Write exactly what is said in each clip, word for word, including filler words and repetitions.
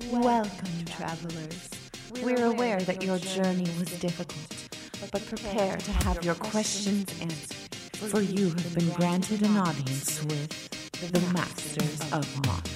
Welcome, travelers. We're aware that your journey was difficult, but prepare to have your questions answered, for you have been granted an audience with the Masters of Modern.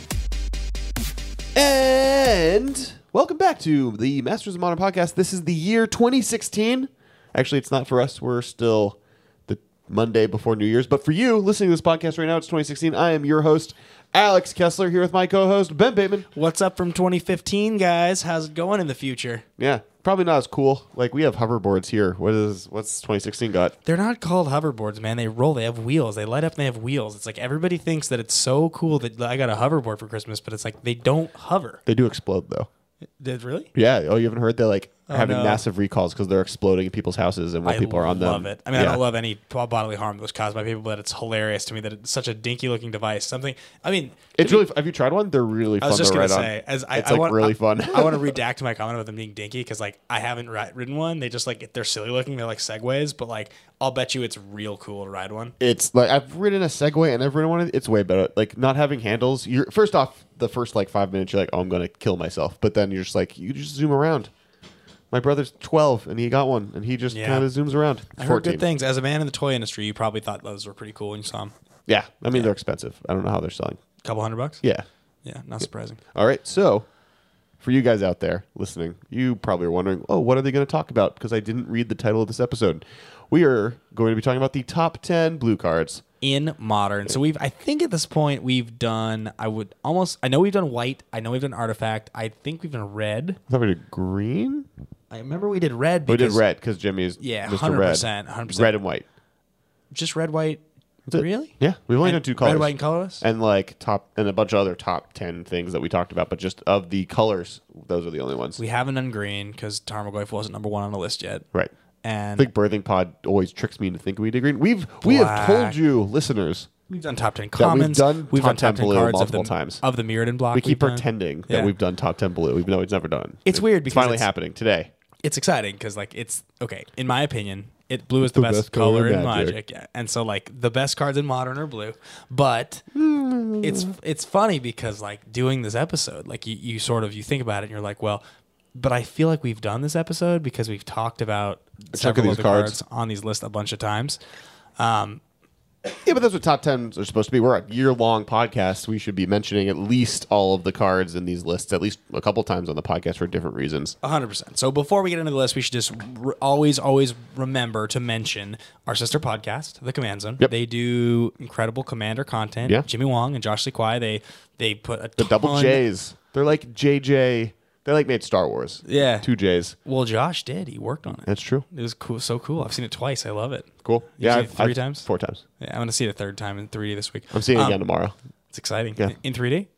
And welcome back to the Masters of Modern podcast. This is the year twenty sixteen. Actually, it's not for us. We're still the Monday before New Year's. But for you listening to this podcast right now, it's twenty sixteen. I am your host, Alex Kessler, here with my co-host, Ben Bateman. What's up from twenty fifteen, guys? How's it going in the future? Yeah, probably not as cool. Like, we have hoverboards here. What is what's twenty sixteen got? They're not called hoverboards, man. They roll. They have wheels. They light up and they have wheels. It's like everybody thinks that it's so cool that I got a hoverboard for Christmas, but it's like they don't hover. They do explode, though. Did really? Yeah. Oh, you haven't heard? They're like Oh, having no. massive recalls because they're exploding in people's houses and when I people are on them. I love it. I mean, Yeah. I don't love any bodily harm that was caused by people, but it's hilarious to me that it's such a dinky-looking device. Something. I mean, It's really. Have you tried one? They're really I fun was just to gonna ride on. say, as I, It's I like want, really I, fun. I want to redact my comment about them being dinky because, like, I haven't ri- ridden one. They just like they're silly looking. They're like Segways, but like I'll bet you it's real cool to ride one. It's like I've ridden a Segway and I've ridden one. It's way better. Like not having handles. You're first off the first like five minutes. You're like, oh, I'm gonna kill myself. But then you're just like, you just zoom around. My brother's twelve and he got one and he just Yeah. kind of zooms around. I heard fourteen. good things. As a man in the toy industry, you probably thought those were pretty cool when you saw them. Yeah, I mean they're expensive. I don't know how they're selling. A couple hundred bucks? Yeah. Yeah, not surprising. All right. So for you guys out there listening, you probably are wondering, oh, what are they going to talk about? Because I didn't read the title of this episode. We are going to be talking about the top ten blue cards. In Modern. So we've, I think at this point, we've done, I would almost, I know we've done White. I know we've done Artifact. I think we've done Red. I thought we did green. I remember we did Red We because. did red because Jimmy is Yeah, Mister one hundred percent. Red. one hundred percent. Red and white. Just Red, White. That's it. Really? Yeah, we've only And done two colors. Red, White, and colorless? and like top and a bunch of other top ten things that we talked about, but just of the colors, those are the only ones. We haven't done Green because Tarmogoyf wasn't number one on the list yet. right. I And think Birthing Pod always tricks me into thinking we did green. We've we have Black. told you, listeners, we've done top ten we've commons. done we've top done top ten ten blue cards multiple of the, times. Of the Mirrodin block. we keep we've done. pretending Yeah. that we've done top ten blue, even though it's never done. It's weird It's because finally it's- happening today. It's exciting because, like, it's okay. In my opinion, it blue is the, The best, best color color in in Magic. Magic, yeah. And so, like, the best cards in Modern are blue. But it's it's funny because, like, doing this episode, like, you, you sort of you think about it and you're like, well, but I feel like we've done this episode because we've talked about chunk of several these of the cards. cards on these lists a bunch of times. Um, Yeah, but that's what top tens are supposed to be. We're a year-long podcast. We should be mentioning at least all of the cards in these lists at least a couple times on the podcast for different reasons. one hundred percent. So before we get into the list, we should just re- always, always remember to mention our sister podcast, The Command Zone. Yep. They do incredible Commander content. Yeah. Jimmy Wong and Josh Lee Kwai, they they put a The double ton- J's. They're like J J. They like made Star Wars. Yeah. Two J's. Well, Josh did. He worked on it. That's true. It was cool, so cool. I've seen it twice. I love it. Cool. You've yeah, seen I've- it three I've- times? Four times. Yeah, I'm going to see it a third time in three D this week. I'm seeing it Um, again tomorrow. It's exciting. Yeah. In three D?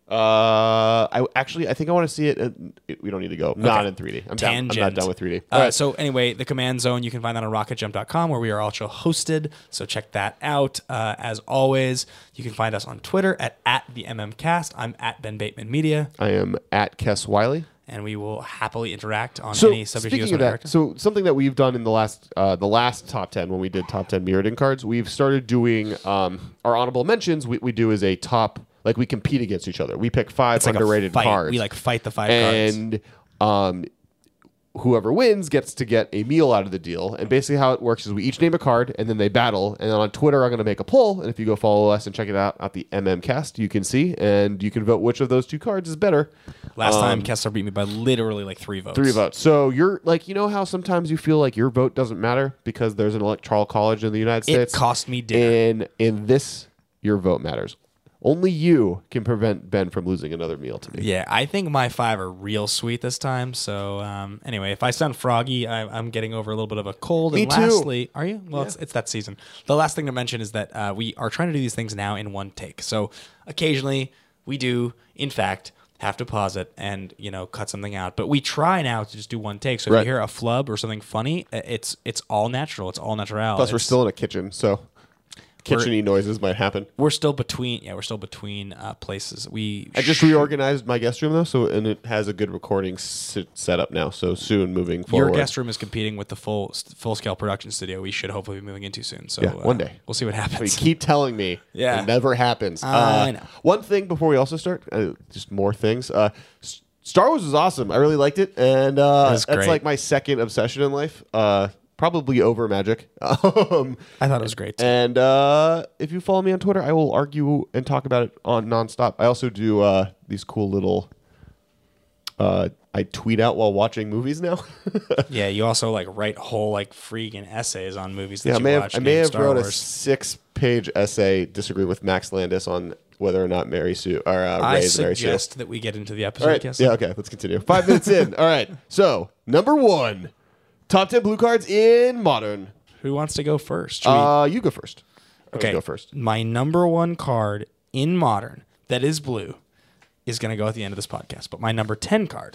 Uh, I actually I think I want to see it. In, it- we don't need to go. Not in three D. I'm, down, I'm not Tangent. done with three D. Uh, All right. So anyway, the Command Zone, you can find that on rocket jump dot com where we are also hosted. So check that out. Uh, as always, you can find us on Twitter at, at the MMCast. I'm at Ben Bateman Media, I am at Kess Wiley. and we will happily interact on So any subject you guys speaking of want to that, interact on. so something that we've done in the last uh, the last top ten when we did top ten Mirrodin cards, we've started doing um, our honorable mentions. We, we do as a top, like we compete against each other. We pick five It's like a underrated fight. cards. We like fight the five cards. and um, whoever wins gets to get a meal out of the deal. And basically how it works is we each name a card, and then they battle. And then on Twitter, I'm going to make a poll. And if you go follow us and check it out at the MMCast, you can see. And you can vote which of those two cards is better. Last Um, time, Kessler beat me by literally like three votes. Three votes. So you're like, you know how sometimes you feel like your vote doesn't matter because there's an electoral college in the United It States? cost me dinner. In, in this, your vote matters. Only you can prevent Ben from losing another meal to me. Yeah, I think my five are real sweet this time. So um, anyway, if I sound froggy, I, I'm getting over a little bit of a cold. Me and too. lastly, are you? Well, it's, it's that season. The last thing to mention is that uh, we are trying to do these things now in one take. So occasionally we do, in fact, have to pause it and you know cut something out. But we try now to just do one take. So if Right. you hear a flub or something funny, uh, it's it's all natural. It's all natural. Plus, we're It's- still in a kitchen, so kitchen-y noises might happen. we're still between. Yeah, we're still between uh, places. We I just reorganized my guest room though, so and it has a good recording sit, setup now. So soon, moving forward, Your guest room is competing with the full full scale production studio we should hopefully be moving into soon. So Yeah, uh, one day. we'll see what You happens. keep telling me, Yeah. it never happens. I uh, know. One thing before we also start, uh, just more things. Uh, s- Star Wars was awesome. I really liked it, and uh, It was that's great. like my second obsession in life. Uh, probably over Magic. um, I thought it was great. Too. and uh, if you follow me on Twitter, I will argue and talk about it on nonstop. I also do uh, these cool little. Uh, I tweet out while watching movies now. Yeah, you also like write whole like freaking essays on movies that yeah, I you may watch. have, I may named have Star wrote a Wars. six-page essay disagreeing with Max Landis on whether or not Mary Sue or uh, I Ray is Mary Sue. suggest that we get into the episode. All right. Yes. Yeah, okay. Let's continue. Five minutes in. All right. So, number one. Top ten blue cards in Modern. Who wants to go first? Should we- Uh, you go first. I would okay. go first. My number one card in Modern that is blue is going to go at the end of this podcast. But my number ten card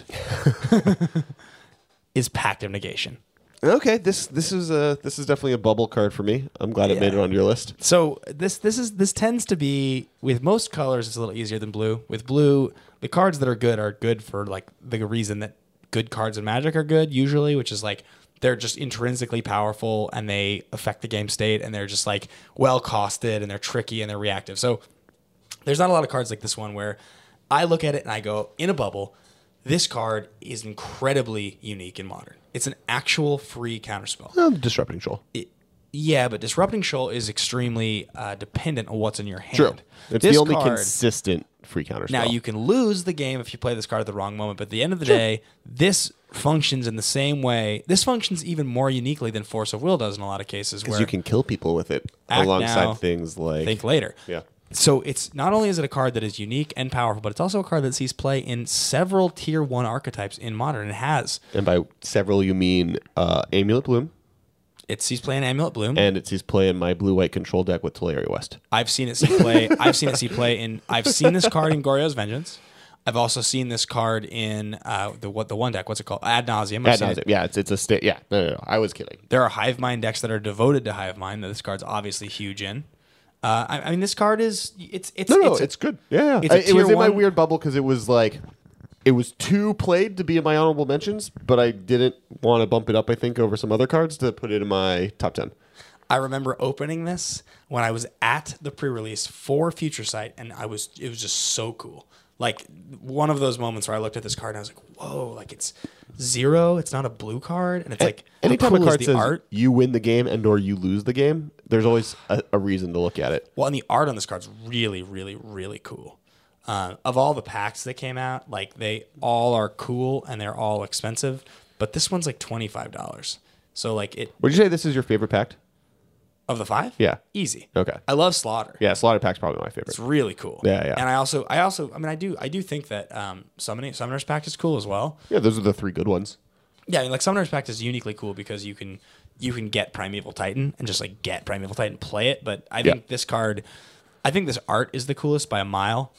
is Pact of Negation. Okay. This this is a this is definitely a bubble card for me. I'm glad it Yeah. made it on your list. So this this is this tends to be with most colors. It's a little easier than blue. With blue, the cards that are good are good for like the reason that good cards in Magic are good usually, which is like they're just intrinsically powerful and they affect the game state and they're just like well costed and they're tricky and they're reactive. So there's not a lot of cards like this one where I look at it and I go, in a bubble, this card is incredibly unique in Modern. It's an actual free counterspell. Oh, the Disrupting Shoal. It, yeah, but Disrupting Shoal is extremely uh, dependent on what's in your hand. True. It's This the only card- consistent free counter Now, spell. you can lose the game if you play this card at the wrong moment, but at the end of the day, this functions in the same way. This functions even more uniquely than Force of Will does in a lot of cases. Because Where you can kill people with it Act alongside now, things like. think later. Yeah. So it's not only is it a card that is unique and powerful, but it's also a card that sees play in several tier one archetypes in Modern. It has. And by several, you mean uh, Amulet Bloom, It sees play in Amulet Bloom. and it sees play in my blue-white control deck with Teleria West. I've seen it see play. I've seen it see play in. I've seen this card in Goryo's Vengeance. I've also seen this card in uh, the what the one deck. What's it called? Ad Nauseam. I've Ad seen nauseam. it. Yeah, it's it's a state. Yeah, no, no, no. I was kidding. There are Hive Mind decks that are devoted to Hive Mind. That this card's obviously huge in. Uh, I, I mean, this card is it's it's No, no, it's, it's, good. Yeah, yeah. it's a I- it was tier in my one- weird bubble because it was like, it was too played to be in my honorable mentions, but I didn't want to bump it up. I think over some other cards to put it in my top ten. I remember opening this when I was at the pre-release for Future Sight, and I was it was just so cool. Like one of those moments where I looked at this card and I was like, "Whoa!" Like it's zero. It's not a blue card, and it's like Anytime how a cool card is the says art? you win the game and or you lose the game, there's always a, a reason to look at it. Well, and the art on this card's really, really, really cool. Uh, of all the packs that came out, like they all are cool and they're all expensive, but this one's like twenty five dollars. So like it Would you say this is your favorite pact? of the five, Yeah. easy. Okay. I love Slaughter. Yeah, Slaughter Pack's probably my favorite. It's really cool. Yeah, yeah. And I also, I also, I mean, I do, I do think that um, summoning Summoner's Pact is cool as well. Yeah, those are the three good ones. Yeah, I mean, like Summoner's Pact is uniquely cool because you can, you can get Primeval Titan and just like get Primeval Titan, play it. But I Yeah. think this card, I think this art is the coolest by a mile.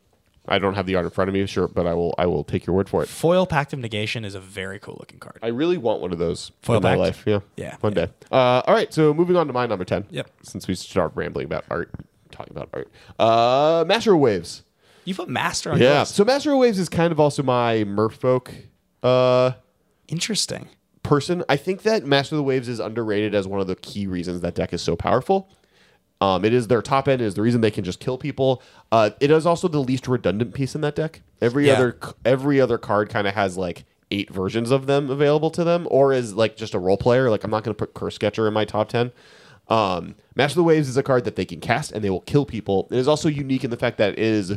I don't have the art in front of me, sure, but I will I will take your word for it. Foil Pact of Negation is a very cool looking card. I really want one of those Foil in my pact? life. Yeah. Yeah, One yeah. day. Uh, all right, so moving on to my number ten. Yep. Since we start rambling about art, talking about art. Uh, Master of Waves. You put Master on Yeah. yours. So Master of Waves is kind of also my Merfolk uh, Interesting. person. I think that Master of the Waves is underrated as one of the key reasons that deck is so powerful. Um, it is their top end. It is the reason they can just kill people. Uh, it is also the least redundant piece in that deck. Every Yeah. other every other card kind of has like eight versions of them available to them, or is like just a role player. Like I'm not going to put Curse Catcher in my top ten. Um, Master of the Waves is a card that they can cast and they will kill people. It is also unique in the fact that it is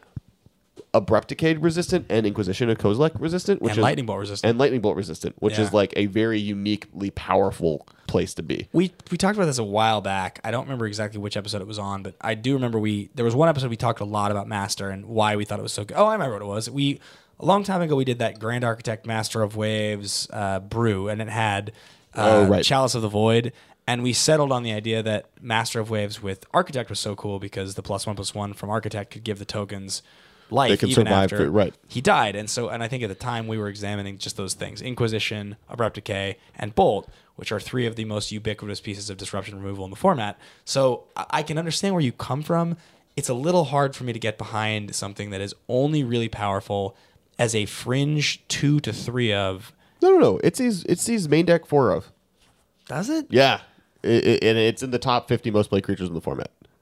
Abrupt Decade resistant and Inquisition of Kozilek resistant, which And is Lightning Bolt resistant. and Lightning Bolt resistant, which Yeah. is like a very uniquely powerful place to be. We we talked about this a while back. I don't remember exactly which episode it was on, but I do remember we there was one episode we talked a lot about Master and why we thought it was so good. Oh, I remember what it was. We a long time ago we did that Grand Architect Master of Waves uh, brew, and it had uh, Oh, right. Chalice of the Void. And we settled on the idea that Master of Waves with Architect was so cool because the plus one plus one from Architect could give the tokens life They could even survive after through- right. he died. And so, and I think at the time we were examining just those things: Inquisition, Abrupt Decay, and Bolt, which are three of the most ubiquitous pieces of disruption removal in the format. So I I can understand where you come from. It's a little hard for me to get behind something that is only really powerful as a fringe two to three of. No, no, no. It's these. It's these main deck four of. Does it? Yeah, it, it, and it's in the top fifty most played creatures in the format.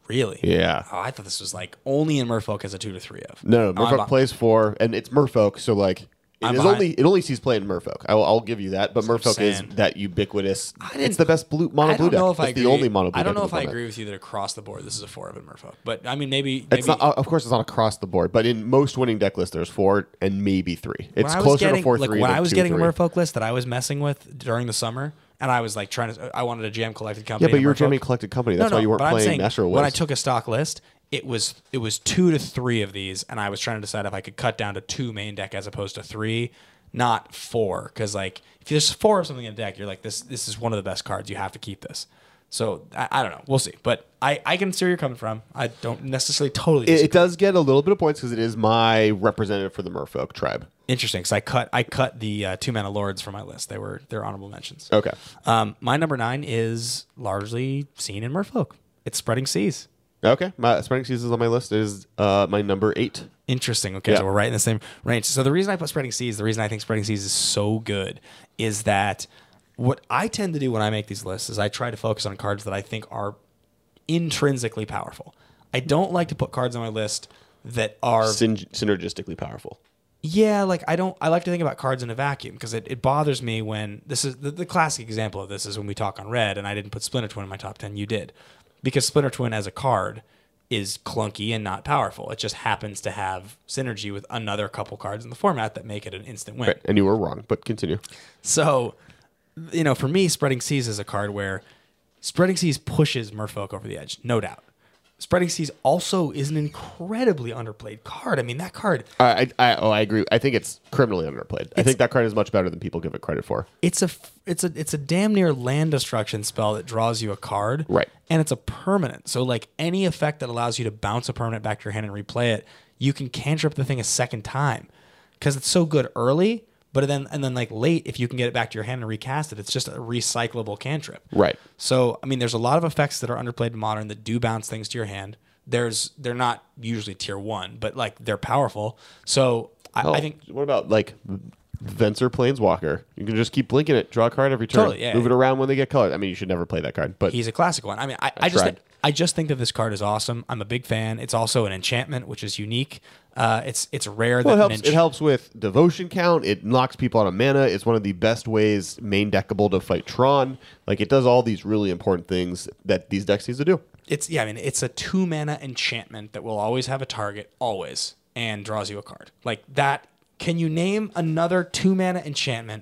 Really? Yeah. Oh, I thought this was like only in Merfolk as a two to three of. No, no, Oh, I'm Merfolk a- plays four, and it's Merfolk, so like it I'm is behind. only it only sees play in Merfolk. I will, I'll give you that, but what I'm Merfolk is saying. that ubiquitous. didn't- It's the best blue mono I blue don't deck. know if I it's agree. the only mono blue I don't deck know in if the I format. agree with you that across the board this is a four of in Merfolk. But I mean, maybe, maybe It's not, of course, it's not across the board, but in most winning deck lists, there's four and maybe three. It's when I was closer getting, to four like, three. when than I was two, getting three. a Merfolk list that I was messing with during the summer, and I was like trying to, I wanted a jam collected company. Yeah, but in you were Merfolk. jamming collected company. That's no, no, why you weren't but I'm playing saying, Astro when I Wiz. took a stock list, it was it was two to three of these, and I was trying to decide if I could cut down to two main deck as opposed to three, not four. Because like if there's four of something in a deck, you're like this this is one of the best cards. You have to keep this. So I, I don't know. We'll see. But I, I can see where you're coming from. I don't necessarily totally. It, Disagree. it does get a little bit of points because it is my representative for the Merfolk tribe. Interesting, because I cut I cut the uh, two mana lords from my list. They were they're honorable mentions. Okay. Um, my number nine is largely seen in Merfolk. It's Spreading Seas. Okay. My Spreading Seas is on my list. It is uh, my number eight. Interesting. Okay, Yeah. so we're right in the same range. So the reason I put Spreading Seas, the reason I think Spreading Seas is so good, is that what I tend to do when I make these lists is I try to focus on cards that I think are intrinsically powerful. I don't like to put cards on my list that are Syn- synergistically powerful. Yeah, like I don't. I like to think about cards in a vacuum because it, it bothers me when this is the, the classic example of this is when we talk on Red and I didn't put Splinter Twin in my top ten. You did, because Splinter Twin as a card is clunky and not powerful. It just happens to have synergy with another couple cards in the format that make it an instant win. Right. And you were wrong, but continue. So, you know, for me, Spreading Seas is a card where Spreading Seas pushes Merfolk over the edge, no doubt. Spreading Seas also is an incredibly underplayed card. I mean, that card. I, I, oh, I agree. I think it's criminally underplayed. I think that card is much better than people give it credit for. It's a it's a it's a damn near land destruction spell that draws you a card, Right. And it's a permanent. So like any effect that allows you to bounce a permanent back to your hand and replay it, you can cantrip the thing a second time because it's so good early. But then and then like late, if you can get it back to your hand and recast it, it's just a recyclable cantrip. Right. So I mean, there's a lot of effects that are underplayed in Modern that do bounce things to your hand. There's they're not usually tier one, but like they're powerful. So I, Oh, I think what about like Venser Planeswalker? You can just keep blinking it, draw a card every turn, Totally, yeah. move it around when they get colored. I mean, you should never play that card, but he's a classic one. I mean, I, I just tried. think, I just think that this card is awesome. I'm a big fan. It's also an enchantment, which is unique. Uh, it's it's rare well, it that helps. an ench- It helps with devotion count. It knocks people out of mana. It's one of the best ways main deckable to fight Tron. Like it does all these really important things that these decks need to do. It's yeah, I mean, it's a two mana enchantment that will always have a target, always, and draws you a card like that. Can you name another two mana enchantment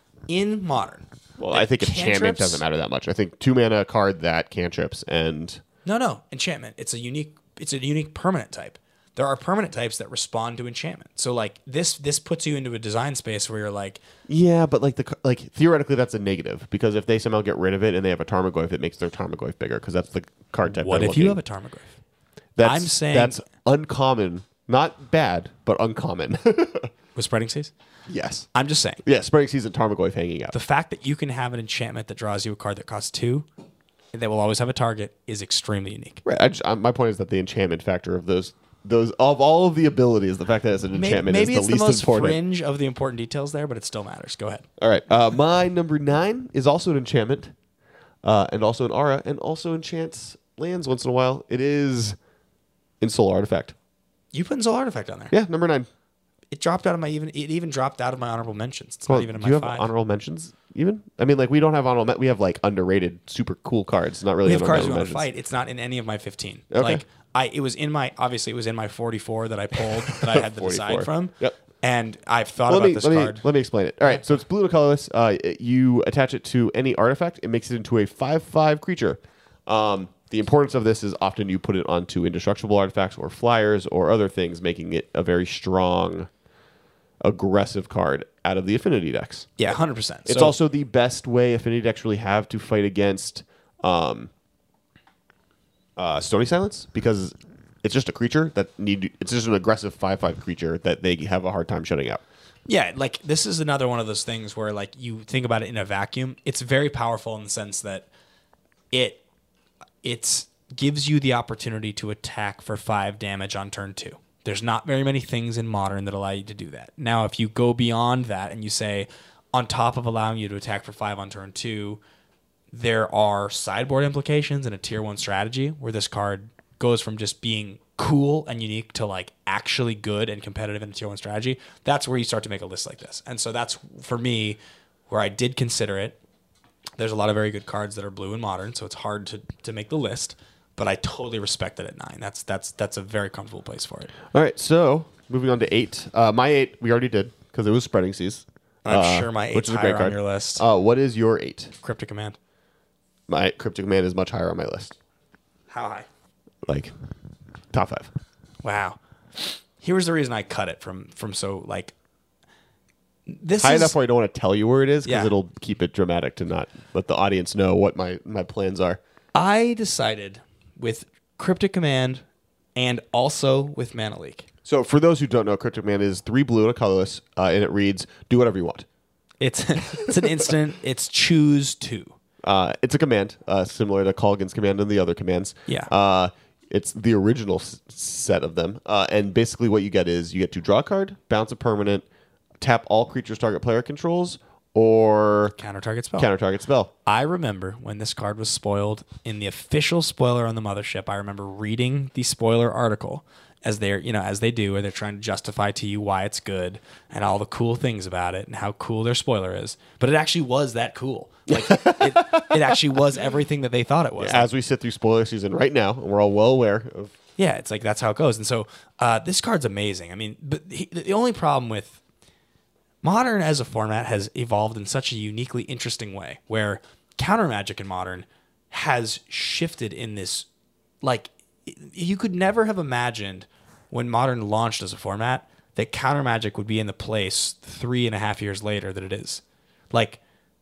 in Modern? Well, that I think enchantment cantrips? doesn't matter that much. I think two mana card that cantrips and No, no, enchantment. It's a unique. It's a unique permanent type. There are permanent types that respond to enchantment. So like this, this puts you into a design space where you're like, yeah, but like the c- like theoretically that's a negative because if they somehow get rid of it and they have a Tarmogoyf, it makes their Tarmogoyf bigger because that's the card type. what they're if you looking. have a Tarmogoyf? That's, I'm saying- that's uncommon, not bad, but uncommon. With Spreading Seas? yes, I'm just saying. yeah. Spreading Season Tarmogoyf hanging out. The fact that you can have an enchantment that draws you a card that costs two, that will always have a target, is extremely unique. Right. I just, I, my point is that the enchantment factor of those those of all of the abilities, the fact that it's an Maybe, enchantment maybe is it's the the least most important. fringe of the important details there, but it still matters. Go ahead. All right. Uh, my number nine is also an enchantment, uh, and also an aura, and also enchants lands once in a while. It is in Soul Artifact. You put Soul Artifact on there. Yeah, number nine. It dropped out of my even. It even dropped out of my honorable mentions. It's Well, not even in do my you have five. honorable mentions? Even I mean, like we don't have honorable. Men- we have like underrated, super cool cards. Not really. we have cards honorable we want to mentions. fight. It's not in any of my fifteen. Okay. Like I, it was in my. Obviously, it was in my forty-four that I pulled that I had to decide forty-four. from. Yep. And I've thought Well, about let me this let card. me let me explain it. All right, so it's blue and colorless. Uh, it- you attach it to any artifact. It makes it into a five five creature. Um, the importance of this is often you put it onto indestructible artifacts or flyers or other things, making it a very strong, aggressive card out of the affinity decks. Yeah, one hundred percent. It's also the best way affinity decks really have to fight against um, uh, Stony Silence because it's just a creature that need. It's just an aggressive five five creature that they have a hard time shutting out. Yeah, like this is another one of those things where like you think about it in a vacuum. It's very powerful in the sense that it it's gives you the opportunity to attack for five damage on turn two. There's not very many things in Modern that allow you to do that. Now, if you go beyond that and you say, on top of allowing you to attack for five on turn two, there are sideboard implications and a tier one strategy where this card goes from just being cool and unique to like actually good and competitive in a tier one strategy, that's where you start to make a list like this. And so that's for me where I did consider it. There's a lot of very good cards that are blue and modern, so it's hard to, to make the list, but I totally respect it at nine. That's that's that's a very comfortable place for it. All right, so moving on to eight. Uh, my eight we already did because it was Spreading Seas. I'm uh, sure my which eight's is a higher great card on your list. Uh, what is your eight? Cryptic Command. My Cryptic Command is much higher on my list. How high? Like top five. Wow. Here's the reason I cut it from from so like this High is enough where I don't want to tell you where it is because Yeah. it'll keep it dramatic to not let the audience know what my, my plans are. I decided with Cryptic Command and also with Mana Leak. So for those who don't know, Cryptic Command is three blue and a colorless, uh, and it reads, do whatever you want. It's it's an instant. It's choose two. Uh, it's a command, uh, similar to Colgan's command and the other commands. Yeah. Uh, it's the original s- set of them. Uh, and basically what you get is you get to draw a card, bounce a permanent, tap all creatures target player controls, or Counter target spell. counter target spell. I remember when this card was spoiled in the official spoiler on the mothership. I remember reading the spoiler article as they're, you know, as they do, where they're trying to justify to you why it's good and all the cool things about it and how cool their spoiler is. But it actually was that cool. Like it, it actually was everything that they thought it was. As we sit through spoiler season right now, and we're all well aware of. Yeah, it's like that's how it goes. And so uh, this card's amazing. I mean, but he, the only problem with Modern as a format has evolved in such a uniquely interesting way where counter magic in Modern has shifted in this, like, you could never have imagined when Modern launched as a format that counter magic would be in the place three and a half years later that it is. Like,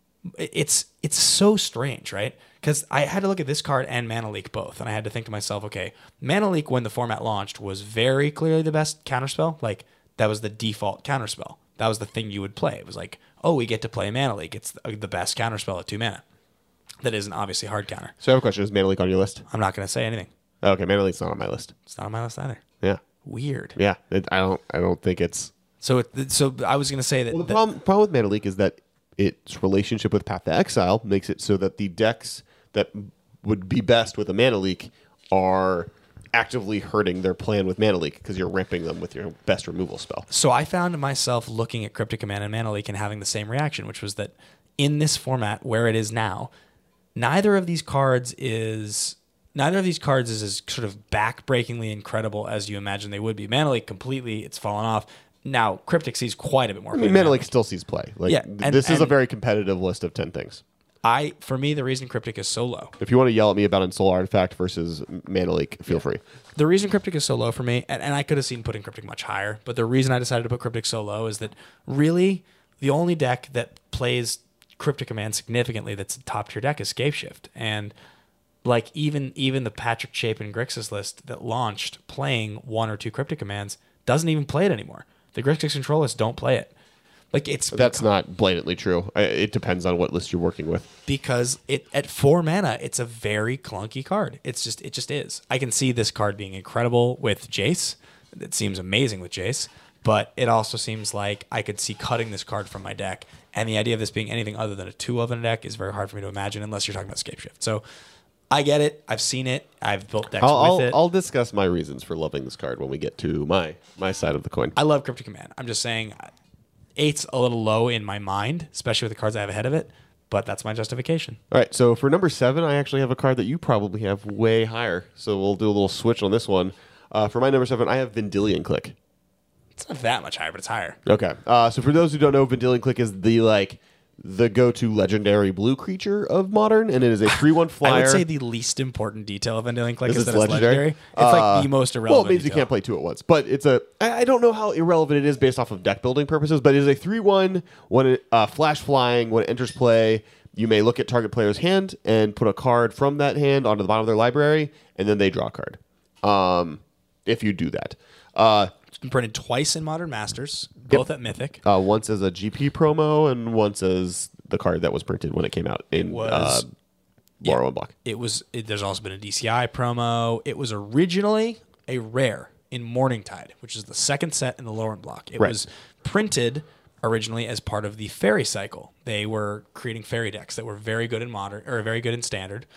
it's it's so strange, right? Because I had to look at this card and Mana Leak both, and I had to think to myself, okay, Mana Leak when the format launched was very clearly the best counterspell. Like, that was the default counterspell. That was the thing you would play. It was like, oh, we get to play Mana Leak. It's the best counterspell at two mana. That isn't obviously hard counter. So I have a question. Is Mana Leak on your list? I'm not going to say anything. Okay, Mana Leak's not on my list. It's not on my list either. Yeah. Weird. Yeah. It, I don't I don't think it's... So it, so I was going to say that... Well, the that- problem, problem with Mana Leak is that its relationship with Path to Exile makes it so that the decks that would be best with a Mana Leak are actively hurting their plan with Mana Leak because you're ramping them with your best removal spell. So I found myself looking at Cryptic Command and Mana Leak and having the same reaction, which was that in this format where it is now, neither of these cards is neither of these cards is as sort of backbreakingly incredible as you imagine they would be. Mana Leak completely, it's fallen off. Now Cryptic sees quite a bit more. I mean, Mana Leak still sees play. Like, Yeah, th- and- this is a and- very competitive list of ten things. I for me the reason Cryptic is so low. If you want to yell at me about Ensoul Artifact versus Mana Leak, feel free. The reason Cryptic is so low for me, and, and I could have seen putting Cryptic much higher, but the reason I decided to put Cryptic so low is that really the only deck that plays Cryptic Command significantly that's a top tier deck is Scapeshift. And like even even the Patrick Chapin Grixis list that launched playing one or two Cryptic Commands doesn't even play it anymore. The Grixis controllers don't play it. Like it's That's not blatantly true. I- It depends on what list you're working with. because it at four mana, it's a very clunky card. It's just it just is. I can see this card being incredible with Jace. It seems amazing with Jace, but it also seems like I could see cutting this card from my deck. And the idea of this being anything other than a two of in a deck is very hard for me to imagine unless you're talking about Scapeshift. So I get it. I've seen it. I've built decks I'll, with I'll, it. I'll discuss my reasons for loving this card when we get to my my side of the coin. I love Cryptic Command. I'm just saying eight's a little low in my mind, especially with the cards I have ahead of it, but that's my justification. All right, so for number seven, I actually have a card that you probably have way higher. So we'll do a little switch on this one. Uh, for my number seven, I have Vendilion Click. It's not that much higher, but it's higher. Okay, uh, so for those who don't know, Vendilion Click is the like the go-to legendary blue creature of Modern, and it is a three one flyer. I would say the least important detail of Vendilion Click Is is it's that it's legendary. It's Uh, like the most irrelevant. Well, it means you detail. can't play two at once. But it's a. I I don't know how irrelevant it is based off of deck building purposes, but it is a three one. When it uh, flash flying, when it enters play, you may look at target player's hand and put a card from that hand onto the bottom of their library, and then they draw a card. Um, if you do that. Uh, It's been printed twice in Modern Masters, both at Mythic. uh, once as a G P promo, and once as the card that was printed when it came out in was- uh, Borrow and Block. It was. It, there's also been a D C I promo. It was originally a rare in Morningtide, which is the second set in the Lorwyn block. It Right. was printed originally as part of the Fairy cycle. They were creating fairy decks that were very good in Modern or very good in Standard.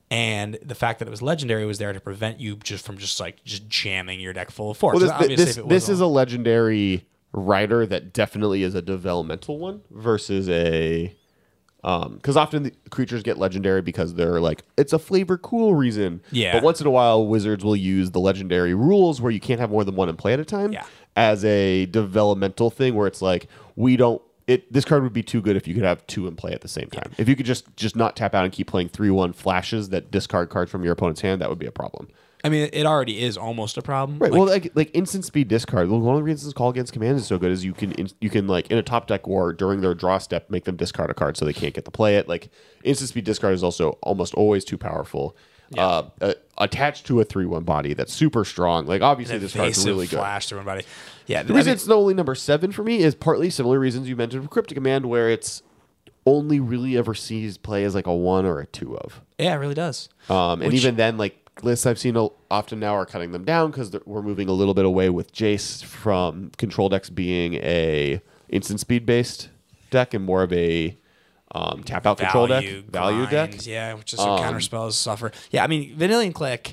And the fact that it was legendary was there to prevent you just from just like just jamming your deck full of force. Well, this, Obviously, this, if it this was is a legendary rider that definitely is a developmental one versus a because um, often the creatures get legendary because they're like it's a flavor cool reason. Yeah. But once in a while, Wizards will use the legendary rules where you can't have more than one in play at a time Yeah. as a developmental thing where it's like we don't. It, this card would be too good if you could have two in play at the same time. If you could just just not tap out and keep playing three one flashes that discard cards from your opponent's hand, that would be a problem. I mean, it already is almost a problem. Right. Like, well, like like instant speed discard. Well, one of the reasons Call Against Command is so good is you can in, you can like in a top deck war during their draw step make them discard a card so they can't get to play it. Like instant speed discard is also almost always too powerful. Yeah. Uh, uh, attached to a three one body that's super strong. Like obviously this card's evasive really good. flash to everybody. Yeah, The I reason mean, it's the only number seven for me is partly similar reasons you mentioned for Cryptic Command, where it's only really ever sees play as like a one or a two of. yeah, it really does. Um, and Which- even then, like lists I've seen a- often now are cutting them down because we're moving a little bit away with Jace from control decks being a instant speed based deck and more of a um, tap out control deck value deck. grind, Yeah, which is what Um, counter spells suffer. Yeah, I mean, Vanillion Click.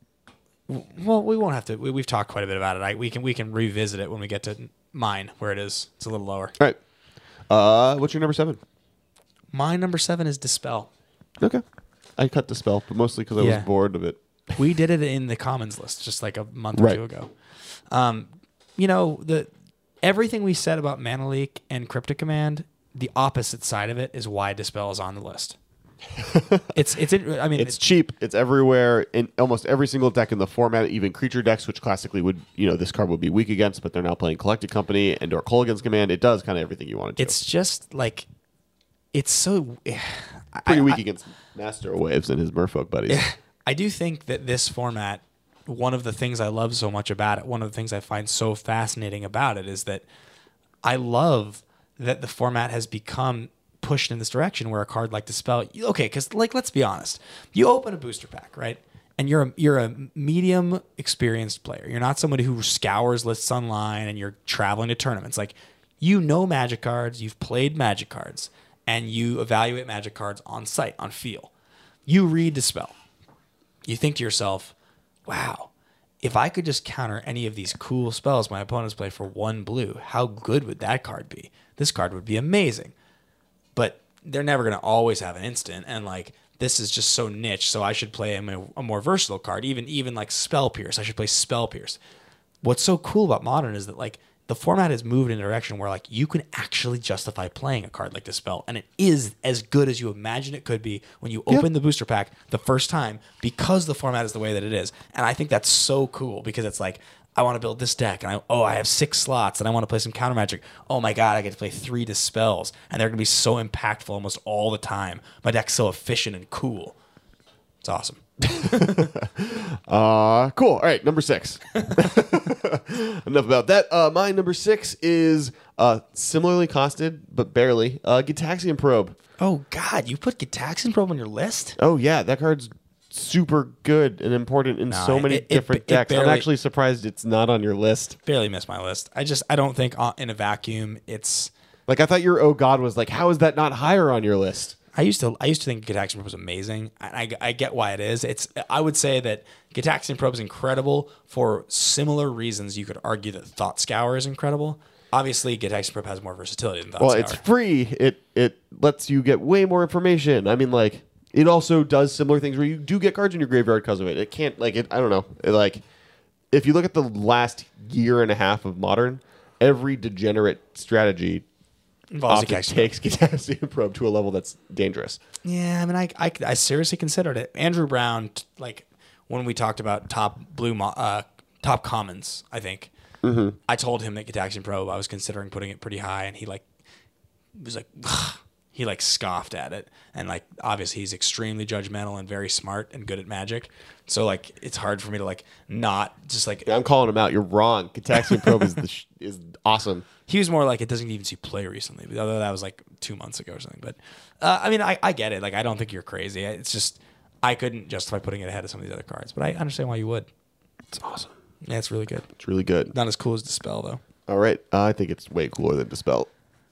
w- Well, we won't have to. We, we've talked quite a bit about it. I, we can we can revisit it when we get to mine, where it is. It's a little lower. All right. Uh, what's your number seven? My number seven is Dispel. Okay. I cut the spell, but mostly because I Yeah. was bored of it. We did it in the commons list just like a month or Right. two ago. Um, you know, the everything we said about Mana Leak and Cryptic Command, the opposite side of it is why Dispel is on the list. it's it's I mean It's cheap. It's everywhere in almost every single deck in the format, even creature decks, which classically would, you know, this card would be weak against, but they're now playing Collected Company and or Call Against Command. It does kind of everything you want to do. it's just like it's so pretty I- weak I- against Master Waves and his Merfolk buddies. I do think that this format, one of the things I love so much about it, one of the things I find so fascinating about it is that I love that the format has become pushed in this direction where a card like Dispel, okay, because like let's be honest, you open a booster pack, right? And you're a, you're a medium experienced player. You're not somebody who scours lists online and you're traveling to tournaments. Like you know Magic cards, you've played Magic cards, and you evaluate Magic cards on site, on feel. You read Dispel. You think to yourself, wow, if I could just counter any of these cool spells my opponents play for one blue, how good would that card be? This card would be amazing. But they're never going to always have an instant. And like, this is just so niche. So I should play a, a more versatile card, even, even like Spell Pierce. I should play Spell Pierce. What's so cool about Modern is that like the format has moved in a direction where like you can actually justify playing a card like Dispel, and it is as good as you imagine it could be when you open Yep. the booster pack the first time because the format is the way that it is. And I think that's so cool because it's like I want to build this deck, and I oh I have six slots, and I want to play some counter magic. Oh my god, I get to play three Dispels, and they're gonna be so impactful almost all the time. My deck's so efficient and cool. It's awesome. Uh, cool. All right, number six. Enough about that. Uh, my number six is uh, similarly costed, but barely. Uh, Gitaxian Probe. Oh god, you put Gitaxian Probe on your list? Oh, yeah, that card's super good and important in No, so many it- it- different it decks. I'm barely- actually surprised it's not on your list. Barely missed my list. I just I don't think uh, in a vacuum it's. Like, I thought your Oh God was like, how is that not higher on your list? I used to I used to think Gitaxian Probe was amazing. I, I, I get why it is. It's I would say that Gitaxian Probe is incredible for similar reasons. You could argue that Thought Scour is incredible. Obviously, Gitaxian Probe has more versatility than Thought Well, Scour. it's free. It it lets you get way more information. I mean, like, it also does similar things where you do get cards in your graveyard because of it. It can't, like, it. I don't know. It, like, if you look at the last year and a half of Modern, every degenerate strategy Involves often Gitaxian Probe. takes Gitaxian Probe to a level that's dangerous. Yeah, I mean, I, I, I seriously considered it. Andrew Brown, t- like when we talked about top blue, mo- uh, top commons, I think Mm-hmm. I told him that Gitaxian Probe, I was considering putting it pretty high, and he like was like, he like scoffed at it, and like obviously he's extremely judgmental and very smart and good at Magic, so like it's hard for me to like not just like. Yeah, I'm calling him out. You're wrong. Gitaxian Probe is the sh- is awesome. He was more like it doesn't even see play recently, but although that was like two months ago or something. But uh, I mean, I, I get it. Like I don't think you're crazy. It's just I couldn't justify putting it ahead of some of these other cards, but I understand why you would. It's awesome. Yeah, it's really good. It's really good. Not as cool as Dispel though. All right. Uh, I think it's way cooler than Dispel. Uh, the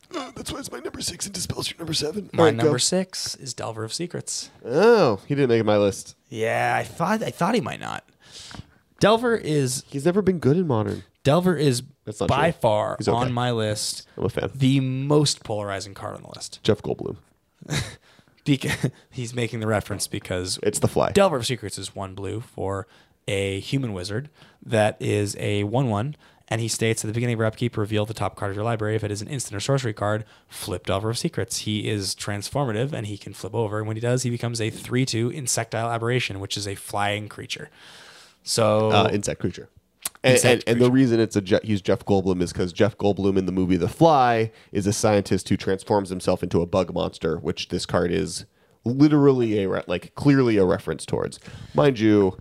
That's why it's my number six and Dispels your number seven. My All right, number go. six is Delver of Secrets. Oh, he didn't make it my list. Yeah, I thought I thought he might not. Delver is He's never been good in Modern. Delver is That's not by true. far He's okay. on my list I'm a fan. the most polarizing card on the list. Jeff Goldblum. Because he's making the reference because It's the Fly. Delver of Secrets is one blue for a human wizard that is a one one, and he states at the beginning of your upkeep, reveal the top card of your library. If it is an instant or sorcery card, flip Delver of Secrets. He is transformative, and he can flip over, and when he does, he becomes a three two Insectile Aberration, which is a flying creature. So uh, insect creature. And, Insect and, and the reason it's a Je- he's Jeff Goldblum is because Jeff Goldblum in the movie The Fly is a scientist who transforms himself into a bug monster, which this card is literally a re- like clearly a reference towards. Mind you,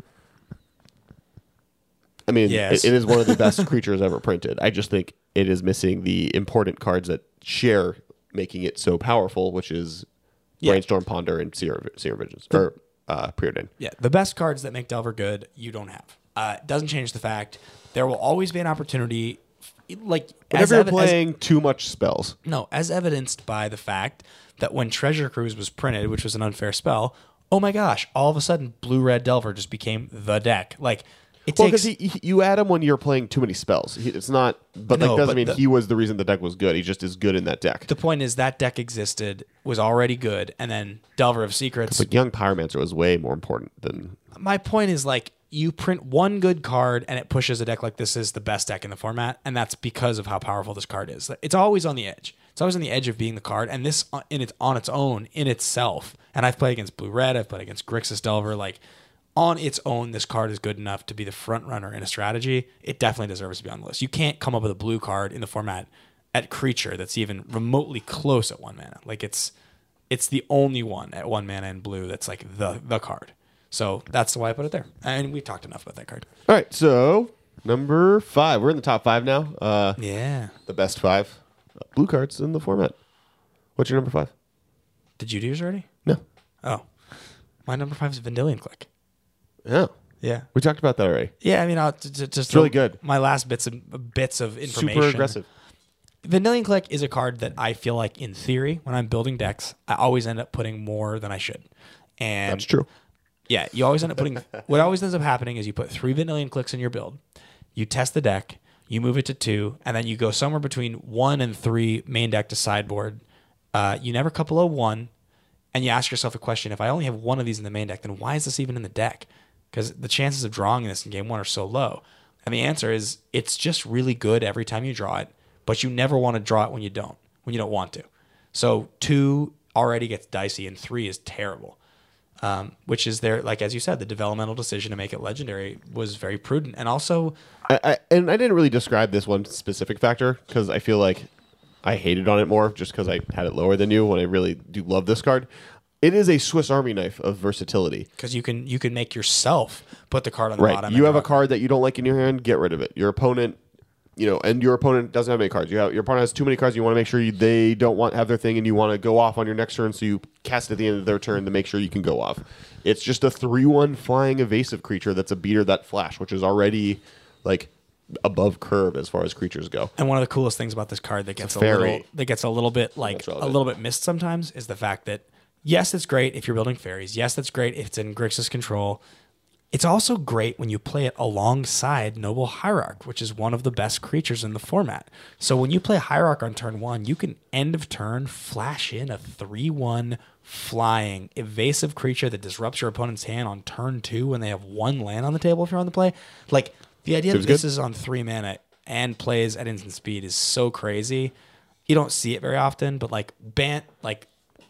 I mean, Yes. it, it is one of the best creatures ever printed. I just think it is missing the important cards that share making it so powerful, which is Yeah. Brainstorm, Ponder, and Seer, Seer Visions or uh, Preordain. Yeah, the best cards that make Delver good, you don't have. Uh, it doesn't change the fact there will always be an opportunity, like as Whenever you're evi- as- playing too much spells. no, as evidenced by the fact that when Treasure Cruise was printed, which was an unfair spell, oh my gosh, all of a sudden Blue Red Delver just became the deck. Like it Well, takes. because you add him when you're playing too many spells. He, it's not, but No, like doesn't but mean the- he was the reason the deck was good. He just is good in that deck. the point is that deck existed, was already good, and then Delver of Secrets. But Young Pyromancer was way more important than. My point is like you print one good card and it pushes a deck like this is the best deck in the format, and that's because of how powerful this card is. It's always on the edge. It's always on the edge of being the card, and this uh, in its on its own in itself. And I've played against Blue Red, I've played against Grixis Delver. Like on its own, this card is good enough to be the front runner in a strategy. It definitely deserves to be on the list. You can't come up with a blue card in the format at creature that's even remotely close at one mana. Like it's it's the only one at one mana in blue that's like the the card. So that's why I put it there. And we talked enough about that card. All right, so number five. We're in the top five now. Uh, Yeah. the best five uh, blue cards in the format. What's your number five? Did you do yours already? No. Oh. My number five is Vendilion Click. Yeah. Yeah. We talked about that already. Yeah, I mean, I'll, just, just It's really good. My last bits of bits of information. Super aggressive. Vendilion Click is a card that I feel like, in theory, when I'm building decks, I always end up putting more than I should. And That's true. Yeah, you always end up putting. What always ends up happening is you put three Vendilion Clicks in your build, you test the deck, you move it to two, and then you go somewhere between one and three main deck to sideboard. Uh, you never couple a one, and you ask yourself the question: if I only have one of these in the main deck, then why is this even in the deck? Because the chances of drawing this in game one are so low. And the answer is it's just really good every time you draw it, but you never want to draw it when you don't, when you don't want to. So two already gets dicey, and three is terrible. Um, which is their, like as you said, the developmental decision to make it legendary was very prudent, and also I, I and I didn't really describe this one specific factor because I feel like I hated on it more just because I had it lower than you when I really do love this card. It is a Swiss Army knife of versatility. because you can you can make yourself put the card on the Right. bottom. You and have a draw- card that you don't like in your hand, get rid of it. Your opponent, you know, and your opponent doesn't have many cards. You have, your opponent has too many cards. You want to make sure you, they don't want have their thing, and you want to go off on your next turn, so you cast at the end of their turn to make sure you can go off. It's just a three one flying evasive creature that's a beater that flash, which is already like above curve as far as creatures go. And one of the coolest things about this card that gets a, fairy. little that gets a little bit like That's a relevant. little bit missed sometimes is the fact that yes, it's great if you're building fairies. Yes, that's great if it's in Grixis control. It's also great when you play it alongside Noble Hierarch, which is one of the best creatures in the format. So when you play Hierarch on turn one, you can end of turn flash in a three one flying evasive creature that disrupts your opponent's hand on turn two when they have one land on the table if you're on the play. Like the idea Seems that this good. is on three mana and plays at instant speed is so crazy. You don't see it very often, but like Bant, like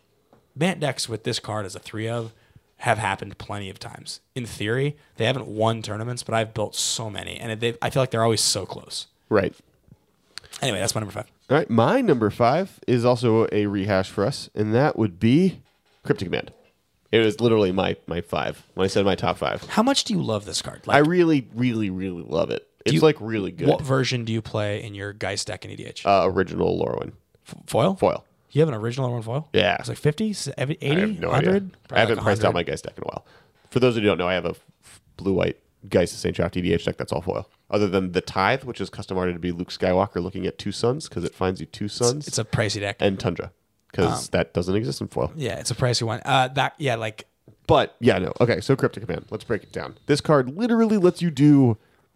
Bant decks with this card as a three of have happened plenty of times. In theory, they haven't won tournaments, but I've built so many, and they, I feel like they're always so close. Right. Anyway, that's my number five. All right. My number five is also a rehash for us, and that would be Cryptic Command. It was literally my my five when I said my top five. How much do you love this card? I Like, really, really, really love it. It's you- like really good. what version do you play in your Geist deck in E D H? Uh, original Lorwyn F- foil? foil. You have an original one foil? Yeah. It's like fifty, eighty, I have no one hundred? idea. I haven't priced out my Geist deck in a while. For those of you who don't know, I have a f- blue-white Geist of Saint Shaft E D H deck that's all foil. other than the Tithe, which is custom arted to be Luke Skywalker looking at two suns because it finds you two suns. It's a pricey deck. And Tundra because um, that doesn't exist in foil. Yeah, it's a pricey one. Uh, that yeah, like. But yeah, no. Okay, so Cryptic Command. Let's break it down. This card literally lets you do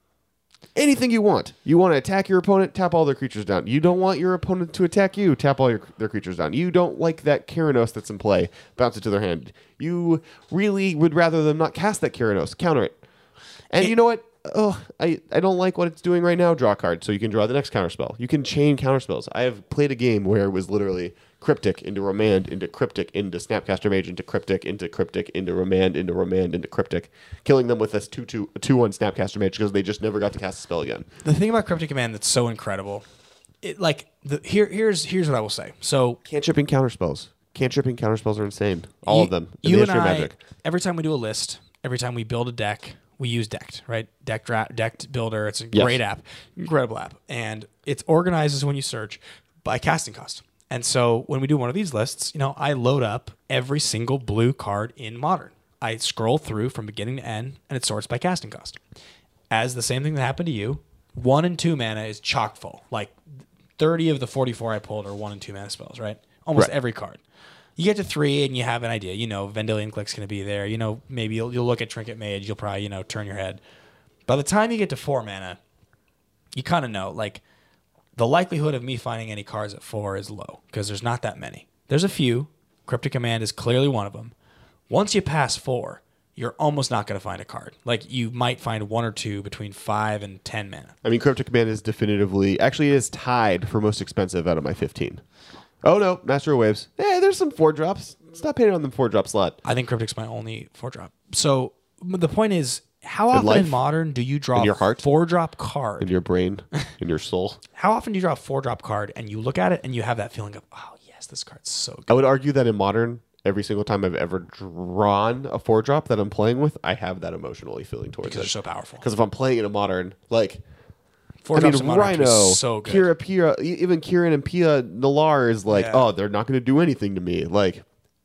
anything you want. You want to attack your opponent, tap all their creatures down. You don't want your opponent to attack you, tap all your, their creatures down. You don't like that Keranos that's in play, bounce it to their hand. You really would rather them not cast that Keranos, counter it. And it, you know what? Oh, I, I don't like what it's doing right now. Draw a card, so you can draw the next counterspell. You can chain counterspells. I have played a game where it was literally Cryptic into Remand into Cryptic into Snapcaster Mage into Cryptic into Cryptic into Remand into Remand into Cryptic, killing them with this two two two one Snapcaster Mage because they just never got to cast a spell again. The thing about Cryptic Command that's so incredible, it like the here here's here's what I will say. So cantripping counterspells, cantripping counterspells are insane. All you, of them. In you the and history I, of Magic. Every time we do a list, every time we build a deck, we use Decked, right? Deck dra- Decked Builder. It's a yes. great app, incredible app, and it organizes when you search by casting cost. And so when we do one of these lists, you know, I load up every single blue card in Modern. I scroll through from beginning to end, and it sorts by casting cost. As the same thing that happened to you, one and two mana is chock full. Like thirty of the forty-four I pulled are one and two mana spells, right? Almost right. every card. You get to three, and you have an idea. You know, Vendilion Click's going to be there. You know, maybe you'll, you'll look at Trinket Mage. You'll probably, you know, turn your head. By the time you get to four mana, you kind of know, like, the likelihood of me finding any cards at four is low because there's not that many. There's a few. Cryptic Command is clearly one of them. Once you pass four, you're almost not going to find a card. Like, you might find one or two between five and ten mana. I mean, Cryptic Command is definitively... Actually, it is tied for most expensive out of my fifteen. Oh, no. Master of Waves. Eh, there's some four drops. Stop hitting on them four drop slot. I think Cryptic's my only four drop. So, the point is... How often life, in Modern do you draw in your heart, a four-drop card? In your brain, in your soul. How often do you draw a four-drop card and you look at it and you have that feeling of, oh, yes, this card's so good? I would argue that in Modern, every single time I've ever drawn a four-drop that I'm playing with, I have that emotionally feeling towards because it. Because they're so powerful. Because if I'm playing in a Modern, like... Four I drops mean, in Modern Rhino, so good. Kira, Pira, even Kieran and Pia Nalar is like, yeah. oh, they're not going to do anything to me. Like...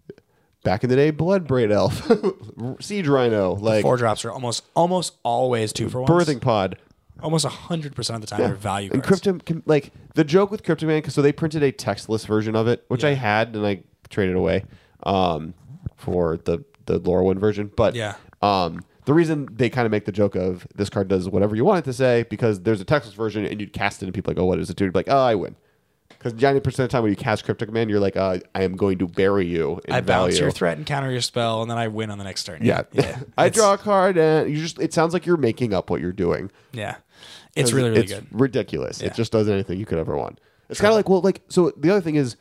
Back in the day, Bloodbraid Elf, Siege Rhino, like the four drops are almost almost always two for one. Birthing Pod, almost a hundred percent of the time yeah. they're value and cards. And Crypto, like the joke with Crypto Man, so they printed a textless version of it, which yeah. I had and I traded away um, for the the Lorwyn version. But yeah. um, the reason they kind of make the joke of this card does whatever you want it to say because there's a textless version and you'd cast it and people are like, oh, what is it? You'd be like, oh, I win. Because ninety percent of the time when you cast Cryptic Command, you're like, uh, I am going to bury you in I value. bounce your threat and counter your spell, and then I win on the next turn. Yeah. yeah. I draw a card, and you just it sounds like you're making up what you're doing. Yeah. It's really, really it's good. ridiculous. Yeah. It just does anything you could ever want. It's kind of like, well, like, so the other thing is,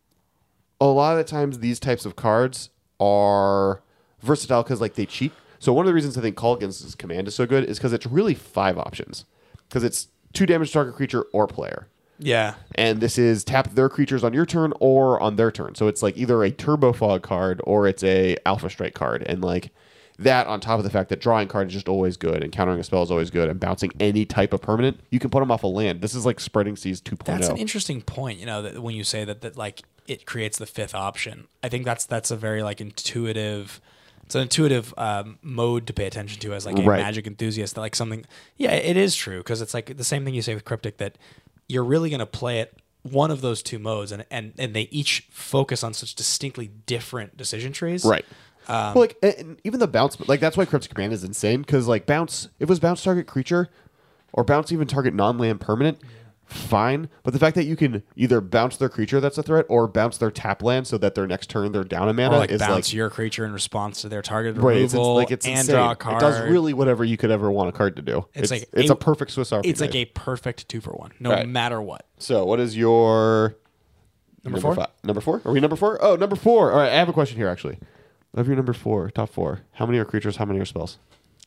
a lot of the times these types of cards are versatile because, like, they cheat. So one of the reasons I think Call Against Command is so good is because it's really five options. Because it's two damage to target creature or player. Yeah. And this is tap their creatures on your turn or on their turn. So it's like either a Turbo Fog card or it's a Alpha Strike card. And like that on top of the fact that drawing card is just always good and countering a spell is always good and bouncing any type of permanent, you can put them off a land. This is like Spreading Seas two point oh. That's an interesting point, you know, that when you say that that like it creates the fifth option. I think that's that's a very like intuitive it's an intuitive um, mode to pay attention to as like a right. Magic enthusiast. That like something yeah, it is true because it's like the same thing you say with Cryptic that you're really going to play it one of those two modes, and, and, and they each focus on such distinctly different decision trees. Right. Um, well, like and even the bounce, like that's why Cryptic Command is insane because like bounce, if it was bounce target creature, or bounce even target non-land permanent, yeah. fine. But the fact that you can either bounce their creature that's a threat, or bounce their tap land so that their next turn they're down a mana, or like is bounce like your creature in response to their target right, removal, it's, it's like it's and insane. draw a card. It does really whatever you could ever want a card to do. It's, it's like it's a, a perfect Swiss R P G. It's like a perfect two for one, no right. matter what. So, what is your number, number four? Five? Number four? Are we number four? Oh, number four. All right, I have a question here actually. Of your number four, top four, how many are creatures? How many are spells?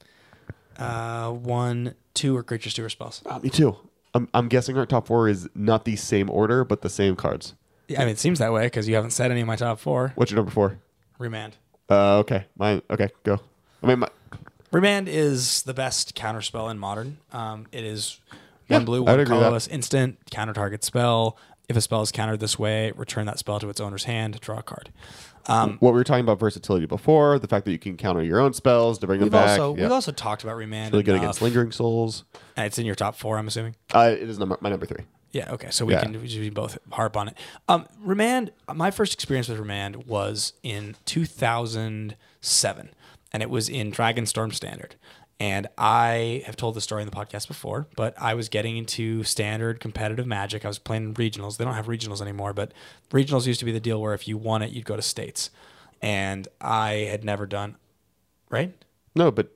Uh, one, two are creatures, two are spells. Oh, me too. I'm, I'm guessing our top four is not the same order, but the same cards. Yeah, I mean, it seems that way because you haven't said any of my top four. What's your number four? Remand. Uh, okay, mine. Okay, go. I mean, my, Remand is the best counterspell in Modern. Um, it is yeah, one blue, one colorless, instant counter target spell. If a spell is countered this way, return that spell to its owner's hand, draw a card. Um, what we were talking about versatility before, the fact that you can counter your own spells to bring them we've back. also yeah. we've also talked about Remand. It's really good enough. against Lingering Souls. And it's in your top four, I'm assuming. Uh, it is number, my number three. Yeah, okay. So we Yeah. can we both harp on it. Um, Remand, my first experience with Remand was in two thousand seven, and it was in Dragonstorm Standard. And I have told the story in the podcast before, but I was getting into standard competitive Magic. I was playing regionals. They don't have regionals anymore, but regionals used to be the deal where if you won it, you'd go to states. And I had never done, right? No, but